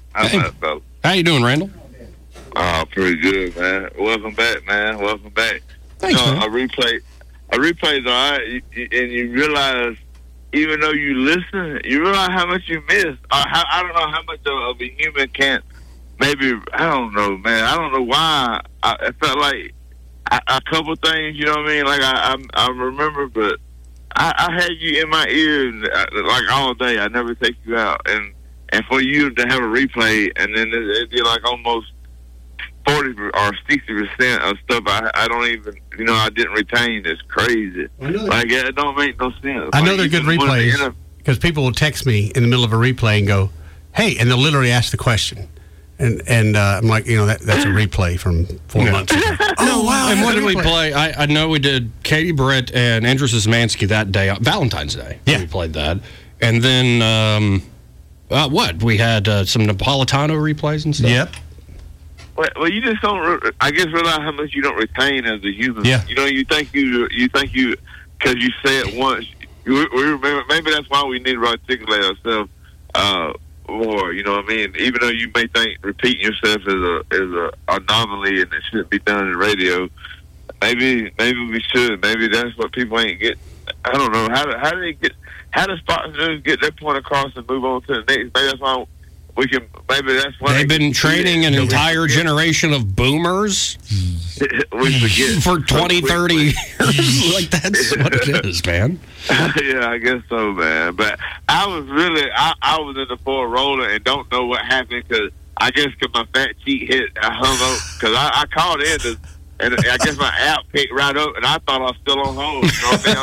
How you doing, Randall?
Oh, pretty good, man. Welcome back, man. Welcome back.
Thanks, man.
A replay is all right, and you realize, even though you listen, you realize how much you miss. I don't know how much of a human can't. Maybe, I don't know, man. I don't know why. I felt like a couple things, you know what I mean? Like, I remember, but I had you in my ear like all day. I never take you out, and for you to have a replay, and then it'd be like almost 40 or 60% of stuff I don't even, I didn't retain. It's crazy. Like, it don't make no sense.
I know they're good replays because people will text me in the middle of a replay and go, "Hey," and they'll literally ask the question. And I'm like, that's a replay from 4 months ago.
Oh, wow. And what did we play? I know we did Katie Britt and Andrew Szymanski that day, Valentine's Day. Yeah. We played that. And then, we had some Napolitano replays and stuff.
Yep.
Well, you just don't, I guess, realize how much you don't retain as a human.
Yeah.
You think you, because you say it once, we remember, maybe that's why we need to articulate ourselves, more, you know what I mean? Even though you may think repeating yourself is a anomaly and it shouldn't be done in radio, maybe we should. Maybe that's what people ain't get. I don't know how does Fox News get their point across and move on to the next? Maybe that's why we can. Maybe that's why
they've been training an entire generation of boomers.
We forget
for 20, 30 years. Like, that's what it is, man.
Yeah, I guess so, man. But I was in the Ford Roller and don't know what happened because I guess because my fat cheek hit, I hung up because I called in and I guess my app picked right up and I thought I was still on hold. You know what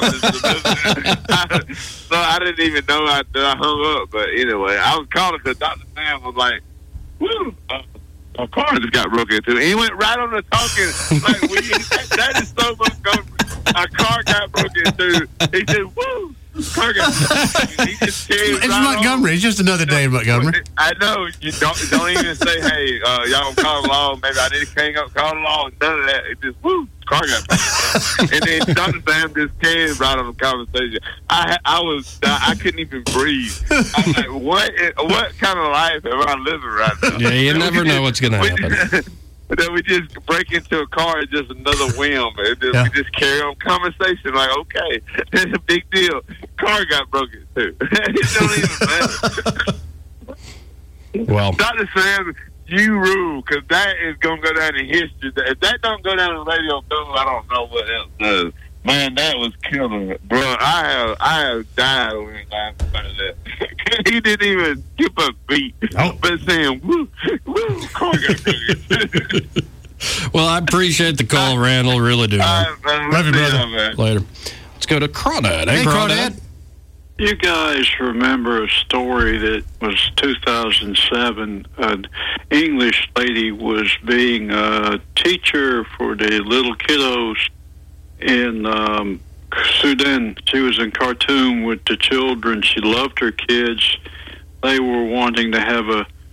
I mean? So I didn't even know that I hung up. But anyway, I was calling because Dr. Sam was like, "Woo, a car just got broke into." And he went right on the talking like, that is so much comfort. A car got broken into. He said, "Woo." Car got broken. He just carried
It's
right
Montgomery. It's just another day in Montgomery.
I know. You don't even say, hey, y'all call the law. Maybe I need to hang up, call the law. None of that. It just, woo, car got broken. And then Dr. Sam just carried right on the conversation. I couldn't even breathe. I was like, what kind of life am I living right now?
Yeah, you never know what's going to happen.
Then we just break into a car and just another whim. We just carry on conversation like, okay, it's a big deal. Car got broken too. It don't even matter.
Well,
Dr. Sam, you rule, because that is going to go down in history. If that don't go down in radio too, I don't know what else does. Man, that was killer, bro. I have died over in laughing about that. He didn't even skip a beat, but saying, woo, car got broken.
Well, I appreciate the call, Randall. Really do.
Love you, brother.
Later. Let's go to Crawdad. Hey, Crawdad.
You guys remember a story that was 2007. An English lady was being a teacher for the little kiddos in Sudan. She was in Khartoum with the children. She loved her kids. They were wanting to have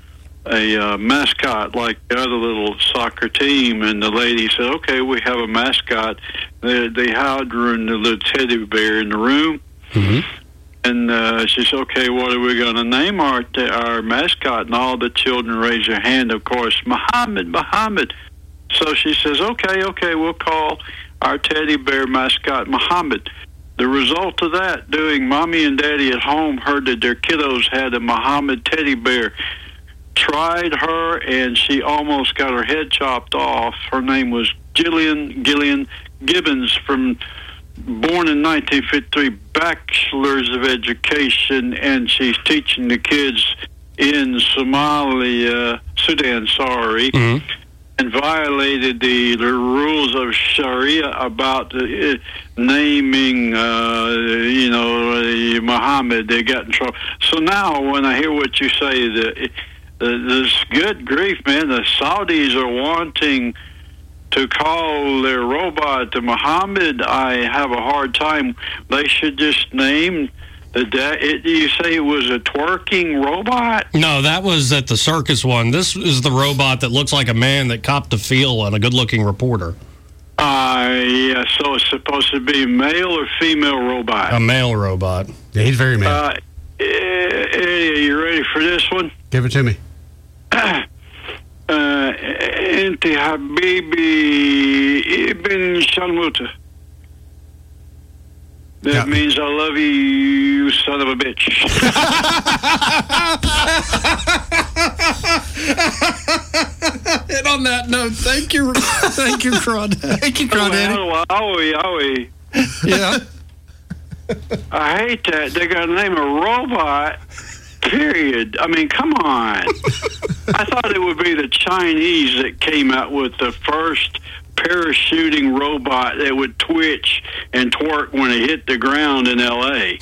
a mascot like the other little soccer team, and the lady said, okay, we have a mascot. They had her in the little teddy bear in the room. And she said, okay, what are we going to name our mascot? And all the children raised their hand, of course, Muhammad. So she says, okay, we'll call our teddy bear mascot Muhammad. The result of that, doing mommy and daddy at home heard that their kiddos had a Muhammad teddy bear. Tried her, and she almost got her head chopped off. Her name was Gillian Gibbons, born in 1953, bachelor's of education, and she's teaching the kids in Sudan, and violated the rules of Sharia about naming, Muhammad. They got in trouble. So now when I hear what you say, this good grief, man, the Saudis are wanting to call their robot Muhammad. I have a hard time. They should just name you say it was a twerking robot?
No, that was at the circus one. This is the robot that looks like a man that copped a feel on a good-looking reporter.
Yeah, so it's supposed to be male or female robot?
A male robot.
Yeah, he's very male.
Eddie, you ready for this one?
Give it to me.
Inti Habibi Ibn Shalmuta. That means I love you, you son of a bitch.
And on that note, thank you, Crawdad.
Thank you, Crawdad.
Owie.
Yeah.
I hate that. They got to name a robot, period. I mean, come on. I thought it would be the Chinese that came out with the first parachuting robot that would twitch and twerk when it hit the ground in L.A.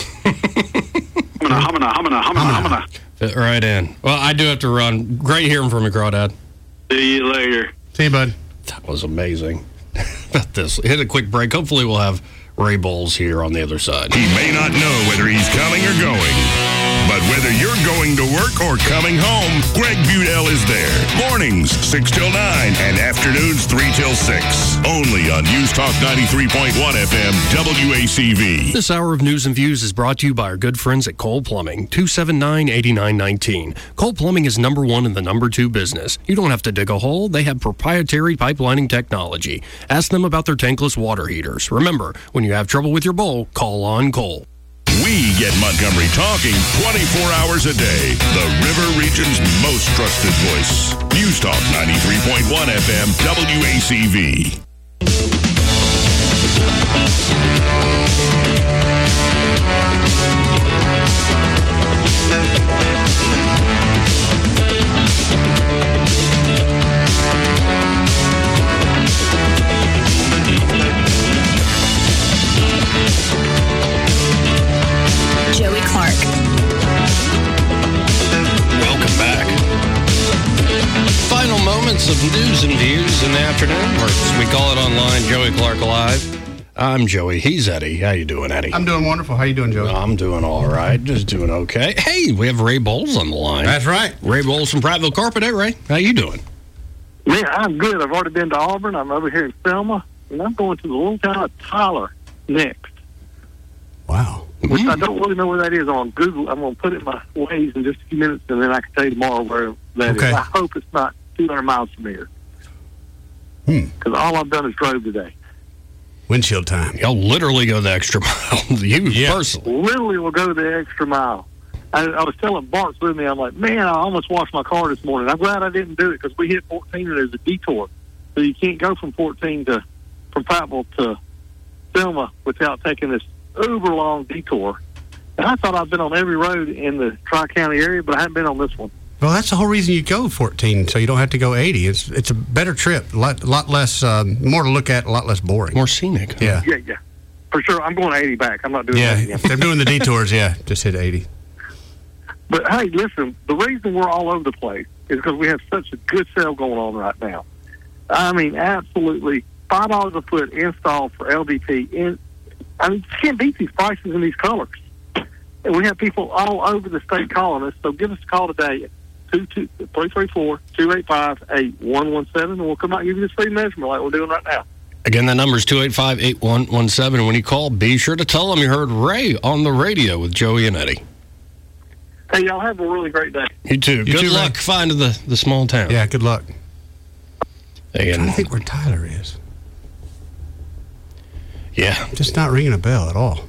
Humana.
Fit right in. Well, I do have to run. Great hearing from you, Crawdad.
See you later.
See you, bud.
That was amazing. About this. Hit a quick break. Hopefully we'll have Ray Bowles here on the other side.
He may not know whether he's coming or going, but whether you're going to work or coming home, Greg Budell is there. Mornings, 6 till 9, and afternoons, 3 till 6. Only on News Talk 93.1 FM, WACV.
This hour of News and Views is brought to you by our good friends at Cole Plumbing, 279-8919. Cole Plumbing is number one in the number two business. You don't have to dig a hole. They have proprietary pipelining technology. Ask them about their tankless water heaters. Remember, when you have trouble with your bowl, call on Cole.
We get Montgomery talking 24 hours a day. The River Region's most trusted voice. News Talk 93.1 FM, WACV.
Joey Clark.
Welcome back. Final moments of News and Views in the afternoon, or as we call it online, Joey Clark Live. I'm Joey. He's Eddie. How you doing, Eddie?
I'm doing wonderful. How you doing, Joey?
I'm doing all right. Just doing okay. Hey, we have Ray Bowles on the line.
That's right.
Ray Bowles from Prattville Carpet. Hey, Ray. How you doing?
Man, I'm good. I've already been to Auburn. I'm over here in Selma, and I'm going to the little town of Tyler next.
Wow.
Which I don't really know where that is on Google. I'm going to put it in my Waze in just a few minutes, and then I can tell you tomorrow where that is. I hope it's not 200 miles from here. Because all I've done is drove today.
Windshield time.
Y'all literally go the extra mile. You personally.
Literally will go the extra mile. I was telling Bart's with me, I'm like, man, I almost washed my car this morning. I'm glad I didn't do it because we hit 14 and there's a detour. So you can't go from 14 from Prattville to Selma without taking this uber long detour. And I thought I'd been on every road in the Tri-County area, but I haven't been on this one.
Well, that's the whole reason you go 14, so you don't have to go 80. It's a better trip, a lot less, more to look at, a lot less boring.
More scenic. Huh?
Yeah.
Yeah. For sure. I'm going 80 back. I'm not doing that again.
If they're doing the detours, just hit 80.
But, hey, listen, the reason we're all over the place is because we have such a good sale going on right now. I mean, absolutely, $5 a foot install for LVP. I mean, you can't beat these prices and these colors. And we have people all over the state calling us, so give us a call today at 334-285-8117, and we'll come out and give you this free measurement like we're doing right now.
Again, that number is 285-8117, and when you call, be sure to tell them you heard Ray on the radio with Joey and Eddie.
Hey, y'all have a really great day.
You too. Good luck finding the small town.
Yeah, good luck.
Again,
I'm trying to think where Tyler is.
Yeah.
Just not ringing a bell at all.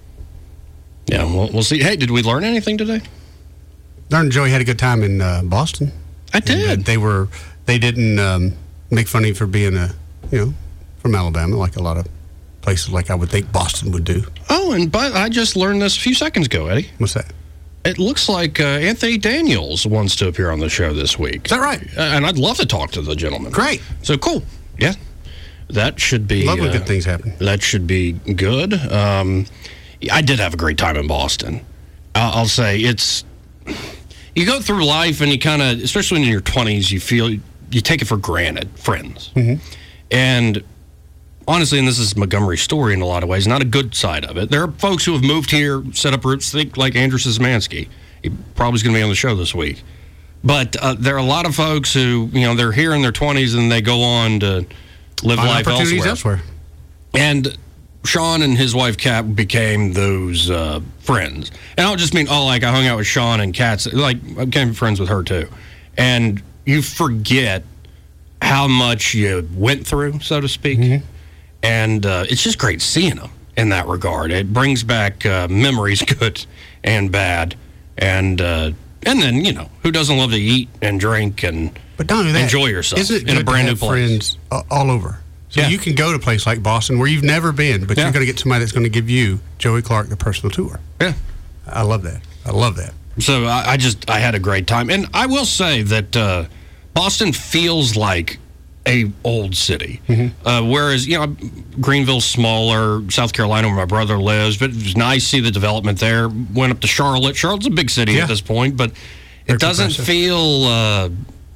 Yeah, we'll see. Hey, did we learn anything today?
Learned Joey had a good time in Boston.
I did.
They didn't make fun of him for being from Alabama, like a lot of places like I would think Boston would do.
Oh, but I just learned this a few seconds ago, Eddie.
What's that?
It looks like Anthony Daniels wants to appear on the show this week.
Is that right?
And I'd love to talk to the gentleman.
Great.
So cool. Yeah. That should be...
Love when good things happen.
That should be good. I did have a great time in Boston. I'll say it's... You go through life and you kind of, especially when you're in your 20s, you take it for granted, friends.
Mm-hmm.
And honestly, and this is Montgomery's story in a lot of ways, not a good side of it. There are folks who have moved here, set up roots, think like Andrew Szymanski. He probably is going to be on the show this week. But there are a lot of folks who, they're here in their 20s and they go on to live life elsewhere. And Sean and his wife, Kat, became those friends. And I don't just mean, I hung out with Sean and Kat. I became friends with her, too. And you forget how much you went through, so to speak.
Mm-hmm.
And it's just great seeing them in that regard. It brings back memories, good and bad. And then, who doesn't love to eat and drink and enjoy yourself in a brand new place?
Friends all over. So you can go to a place like Boston where you've never been, but you're going to get somebody that's going to give you, Joey Clark, the personal tour.
Yeah.
I love that.
So I had a great time. And I will say that Boston feels like a old city.
Mm-hmm.
Whereas, Greenville's smaller, South Carolina where my brother lives, but it was nice to see the development there. Went up to Charlotte. Charlotte's a big city at this point, but it doesn't feel...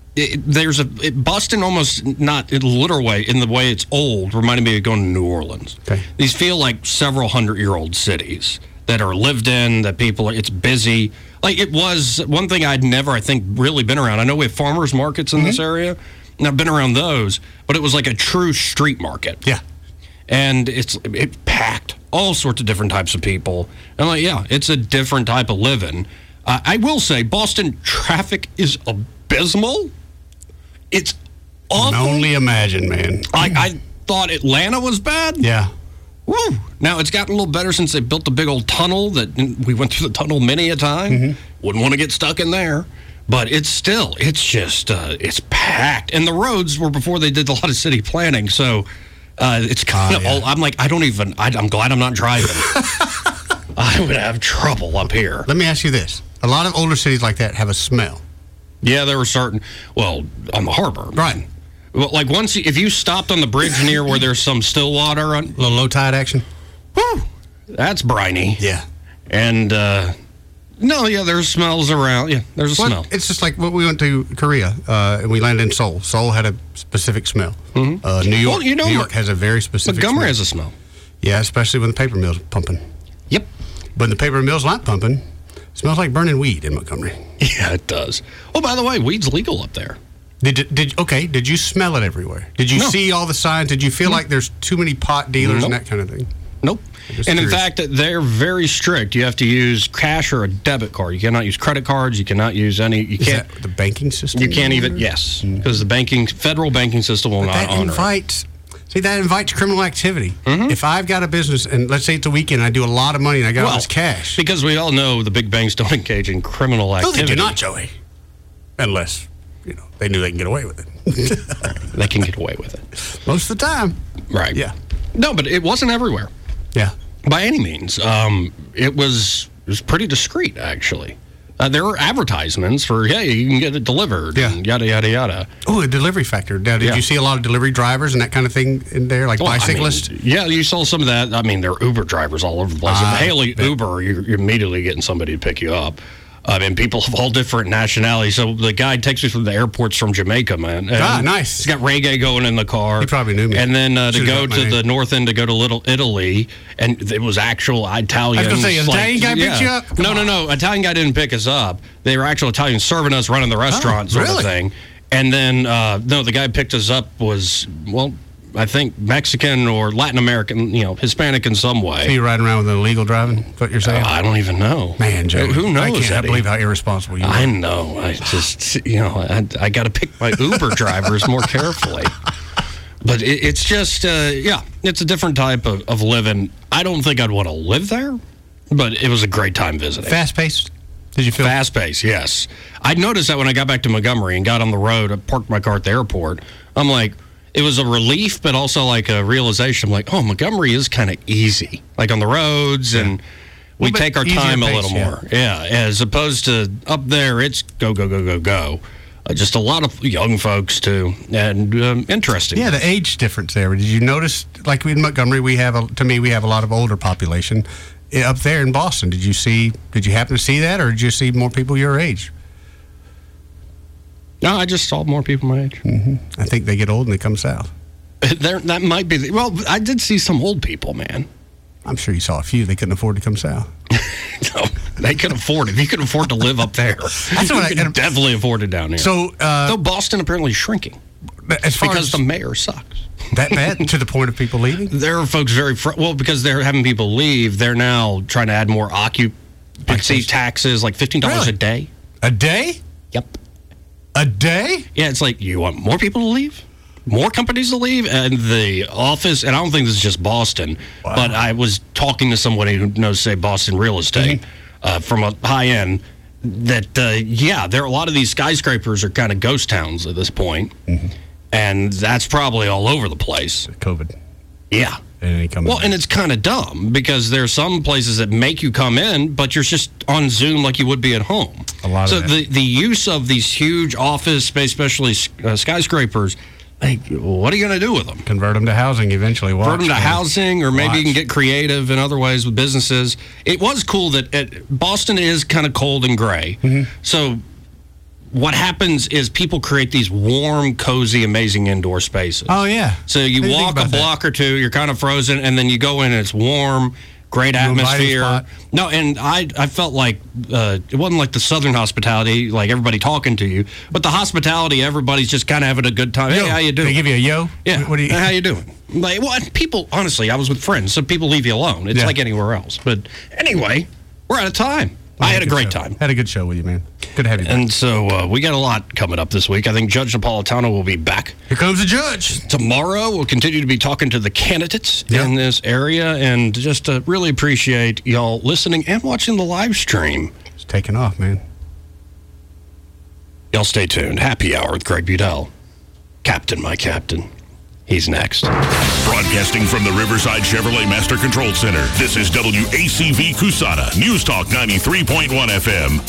Boston almost not in a literal way, in the way it's old, reminded me of going to New Orleans.
Okay.
These feel like several 100-year-old cities that are lived in, that it's busy. Like it was one thing I'd never, I think, really been around. I know we have farmers markets in this area, and I've been around those, but it was like a true street market.
Yeah.
And it's packed, all sorts of different types of people. And it's a different type of living. I will say, Boston traffic is abysmal. It's awful.
I can only imagine, man.
I thought Atlanta was bad.
Yeah.
Woo! Now, it's gotten a little better since they built the big old tunnel that we went through the tunnel many a time.
Mm-hmm.
Wouldn't want to get stuck in there. But it's packed. And the roads were before they did a lot of city planning. So it's kind of I'm like, I'm glad I'm not driving. I would have trouble up here.
Let me ask you this. A lot of older cities like that have a smell.
Yeah, there were on the harbor.
Right.
Well, like if you stopped on the bridge near where there's some still water, a
little low tide action.
Woo! That's briny.
Yeah.
And there's smells around. Yeah, there's a smell.
It's just like when we went to Korea and we landed in Seoul. Seoul had a specific smell.
Mm-hmm.
New York has a very specific
Montgomery
smell.
has a smell.
Yeah, especially when the paper mill's pumping.
Yep.
When the paper mill's not pumping, it smells like burning weed in Montgomery.
Yeah, it does. Oh, by the way, weed's legal up there.
Did you smell it everywhere? Did you see all the signs? Did you feel like there's too many pot dealers and that kind of thing?
Nope. And in fact, they're very strict. You have to use cash or a debit card. You cannot use credit cards. You cannot use any. You can't.
Is that the banking system?
You can't even. Yes, because the federal banking system will not honor it.
That invites criminal activity. If I've got a business and let's say it's a weekend, I do a lot of money and I got all this cash.
Because we all know the big banks don't engage in criminal activity.
No, they do not, Joey. Unless they knew they can get away with it.
They can get away with it
most of the time.
Right.
Yeah.
No, but it wasn't everywhere.
Yeah.
By any means. It was pretty discreet, actually. There were advertisements for, hey, you can get it delivered, and yada, yada, yada.
Oh, a delivery factor. Now, did you see a lot of delivery drivers and that kind of thing in there, like bicyclists?
Yeah, you saw some of that. I mean, there are Uber drivers all over the place. If you hail Uber, you're immediately getting somebody to pick you up. And people of all different nationalities. So the guy takes me from the airports from Jamaica, man. And
nice.
He's got reggae going in the car.
He probably knew me.
And then to go to the north end to go to Little Italy, and it was actual Italians.
I was going to say, Italian guy picked you up?
No. Italian guy didn't pick us up. They were actual Italians serving us, running the restaurant sort of thing. And then, the guy picked us up was, I think Mexican or Latin American, Hispanic in some way.
So you're riding around with illegal driving, what you're saying?
I don't even know.
Man, Joe.
Who knows?
I can't believe how irresponsible you are.
I know. I just, I got to pick my Uber drivers more carefully. But it's just, it's a different type of living. I don't think I'd want to live there, but it was a great time visiting.
Fast-paced? Did you feel
fast-paced? Yes. I noticed that when I got back to Montgomery and got on the road, I parked my car at the airport. I'm like, it was a relief, but also like a realization. I'm like, Montgomery is kind of easy, like on the roads, and we take our time a little more. Yeah, as opposed to up there, it's go, go, go, go, go. Just a lot of young folks, too, and interesting.
Yeah, the age difference there. Did you notice, like in Montgomery, we have a lot of older population. Up there in Boston, did you happen to see that, or did you see more people your age?
No, I just saw more people my age.
I think they get old and they come south.
That might be. I did see some old people, man.
I'm sure you saw a few. They couldn't afford to come south.
No, they could afford it. You could afford to live up there. That's what I can definitely afford it down here.
So,
though Boston apparently is shrinking because the mayor sucks.
That bad to the point of people leaving?
There are folks because they're having people leave. They're now trying to add more occupancy taxes, like $15 a day.
A day?
Yep.
A day?
Yeah, it's like, you want more people to leave? More companies to leave? And the office, and I don't think this is just Boston, but I was talking to somebody who knows, say, Boston real estate from a high end, that, there are a lot of these skyscrapers are kind of ghost towns at this point. And that's probably all over the place.
COVID.
Yeah. And it's kind of dumb because there's some places that make you come in, but you're just on Zoom like you would be at home.
A lot of that.
The use of these huge office space, especially skyscrapers, like, what are you going to do with them?
Convert them to housing eventually.
Convert them to housing, or maybe you can get creative in other ways with businesses. It was cool that Boston is kind of cold and gray. So what happens is people create these warm, cozy, amazing indoor spaces.
Oh, yeah.
So you walk a block or two, you're kind of frozen, and then you go in and it's warm, great atmosphere. No, and I felt like it wasn't like the Southern hospitality, like everybody talking to you, but the hospitality, everybody's just kind of having a good time. Hey, how you doing?
They give you a yo?
Yeah. How you doing? Like, people, honestly, I was with friends, so people leave you alone. It's like anywhere else. But anyway, we're out of time. I had a great time.
Had a good show with you, man. Good to have you back.
And so we got a lot coming up this week. I think Judge Napolitano will be back.
Here comes the judge.
Tomorrow, we'll continue to be talking to the candidates in this area, and just really appreciate y'all listening and watching the live stream.
It's taking off, man.
Y'all stay tuned. Happy Hour with Greg Budell. Captain, my captain. He's next.
Broadcasting from the Riverside Chevrolet Master Control Center, this is WACV Cusana, News Talk 93.1 FM.